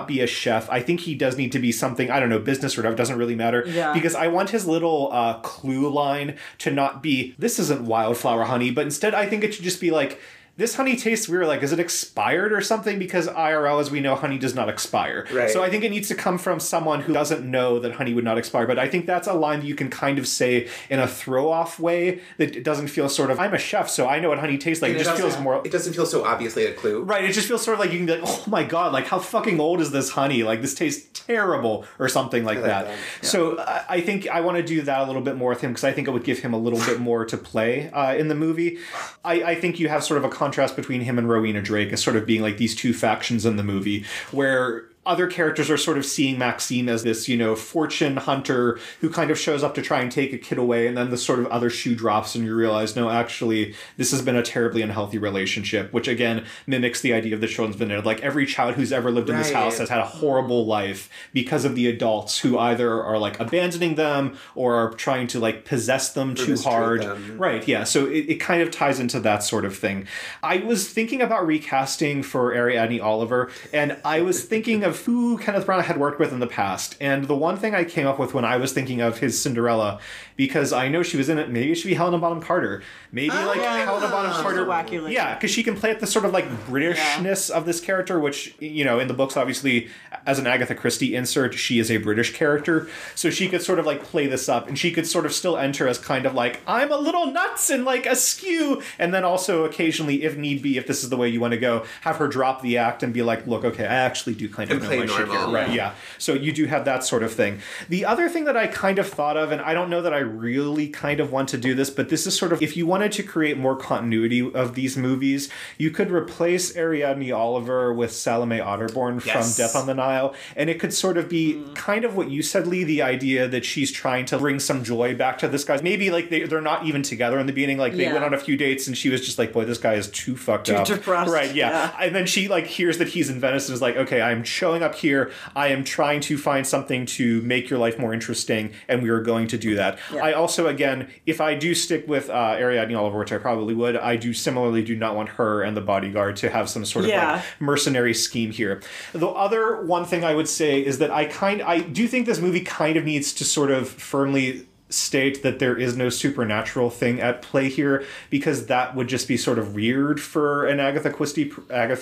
chef. I think he does need to be something, I don't know, business or whatever, doesn't really matter. Yeah. Because I want his little clue line to not be, this isn't wildflower honey, but instead I think it should just be like, this honey tastes weird. Like, is it expired or something? Because IRL, as we know, honey does not expire. Right. So I think it needs to come from someone who doesn't know that honey would not expire. But I think that's a line that you can kind of say in a throw-off way that it doesn't feel sort of, I'm a chef, so I know what honey tastes like. And it just feels more... It doesn't feel so obviously a clue. Right, it just feels sort of like you can be like, oh my god, like how fucking old is this honey? Like this tastes terrible or something like that. Yeah. So I think I want to do that a little bit more with him because I think it would give him a little bit more to play in the movie. I think you have sort of a contrast between him and Rowena Drake as sort of being like these two factions in the movie where other characters are sort of seeing Maxine as this, you know, fortune hunter who kind of shows up to try and take a kid away, and then the sort of other shoe drops and you realize, no, actually, this has been a terribly unhealthy relationship, which again mimics the idea of the children's vineyard. Like every child who's ever lived in this house has had a horrible life because of the adults who either are like abandoning them or are trying to like possess them too hard. Right, yeah. So it kind of ties into that sort of thing. I was thinking about recasting for Ariadne Oliver, and I was thinking of who Kenneth Branagh had worked with in the past. And the one thing I came up with when I was thinking of his Cinderella, because I know she was in it, maybe it should be Helena Bonham Carter. Maybe Helena Bonham Carter. Wacky, yeah, because she can play at the sort of like Britishness of this character, which, you know, in the books, obviously, as an Agatha Christie insert, she is a British character. So she could sort of like play this up, and she could sort of still enter as kind of like, I'm a little nuts and like askew. And then also occasionally, if need be, if this is the way you want to go, have her drop the act and be like, look, okay, I actually do kind of know my shit here. Right, yeah. So you do have that sort of thing. The other thing that I kind of thought of, and I don't know that I really kind of want to do this, but this is sort of, if you wanted to create more continuity of these movies, you could replace Ariadne Oliver with Salome Otterborn from Death on the Nile, and it could sort of be kind of what you said, Lee, the idea that she's trying to bring some joy back to this guy. Maybe like they're not even together in the beginning, like they went on a few dates and she was just like, boy, this guy is too fucked up. Too depressed. Right, yeah. And then she like hears that he's in Venice and is like, okay, I'm showing up here, I am trying to find something to make your life more interesting, and we are going to do that. Yeah. I also, again, if I do stick with Ariadne Oliver, which I probably would, I do similarly do not want her and the bodyguard to have some sort of like mercenary scheme here. The other one thing I would say is that I do think this movie kind of needs to sort of firmly state that there is no supernatural thing at play here, because that would just be sort of weird for an Agatha Christie Poirot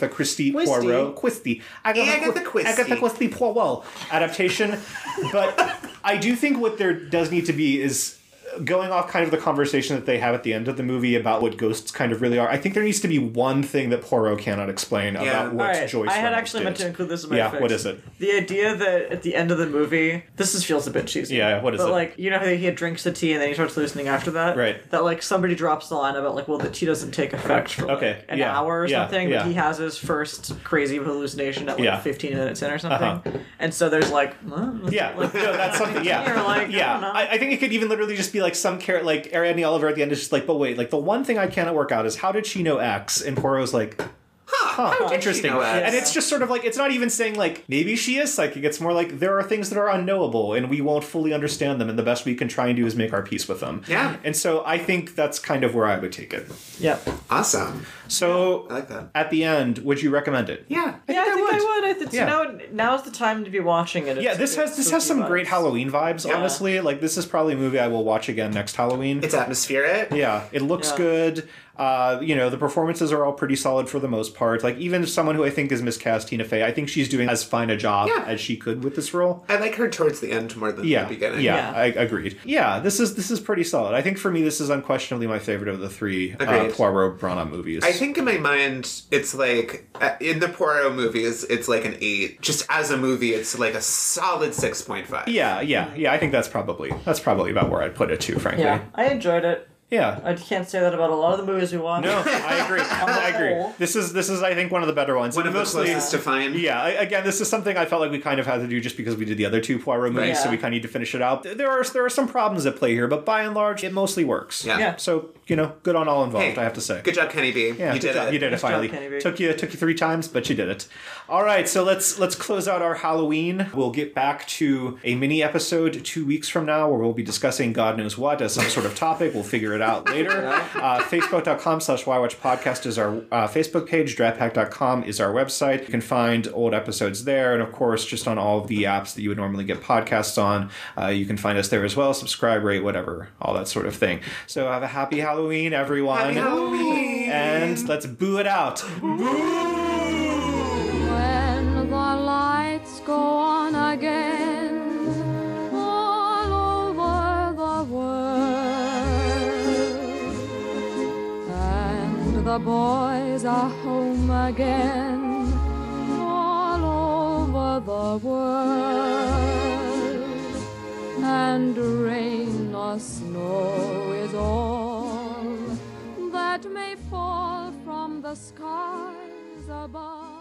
adaptation. But I do think what there does need to be is, going off kind of the conversation that they have at the end of the movie about what ghosts kind of really are, I think there needs to be one thing that Poirot cannot explain about what Joyce I had Reynolds actually did. meant to include this in my fix. What is it? The idea that at the end of the movie, feels a bit cheesy. Yeah, what is it? But like, you know how he drinks the tea and then he starts hallucinating after that? Right. That like somebody drops the line about like, well, the tea doesn't take effect for like an hour or something, but he has his first crazy hallucination at like 15 minutes in or something. And so there's like, no, that's something, I think it could even literally just be like some character, like Ariadne Oliver at the end is just like, but wait, like the one thing I cannot work out is how did she know X? And Poirot's like, interesting. And it's just sort of like, it's not even saying like, maybe she is psychic. It's more like, there are things that are unknowable and we won't fully understand them, and the best we can try and do is make our peace with them. Yeah. And so I think that's kind of where I would take it. Yeah. Awesome. So I like that. At the end, would you recommend it? Yeah. I think I would. Now's the time to be watching it. This has some great Halloween vibes, honestly. Like, this is probably a movie I will watch again next Halloween. It's atmospheric. Yeah. It looks good. The performances are all pretty solid for the most part. Like, even someone who I think is miscast, Tina Fey, I think she's doing as fine a job as she could with this role. I like her towards the end more than the beginning. Yeah, I agreed. Yeah, this is pretty solid. I think for me, this is unquestionably my favorite of the three Poirot Branagh movies. I think in my mind, it's like, in the Poirot movies, it's like an 8. Just as a movie, it's like a solid 6.5. Yeah. I think that's probably about where I'd put it too, frankly. Yeah, I enjoyed it. Yeah. I can't say that about a lot of the movies we watch. No, I agree. I agree. This is I think one of the better ones. One of the closest to find. Yeah, again, this is something I felt like we kind of had to do just because we did the other two Poirot movies, so we kind of need to finish it out. There are some problems at play here, but by and large, it mostly works. Yeah. So, good on all involved, I have to say. Good job, Kenny B. Yeah, you did it. You did it finally. Took you 3 times, but you did it. All right, so let's close out our Halloween. We'll get back to a mini episode 2 weeks from now where we'll be discussing God knows what as some sort of topic. We'll figure figure it out later. Facebook.com/whywatchpodcast is our Facebook page. Draftpack.com is our website. You can find old episodes there. And of course, just on all of the apps that you would normally get podcasts on, you can find us there as well. Subscribe, rate, whatever, all that sort of thing. So have a happy Halloween, everyone. Happy Halloween. And let's boo it out. When the lights go on again all over the world, and the boys are home again all over the world, and rain or snow is all that may fall from the skies above.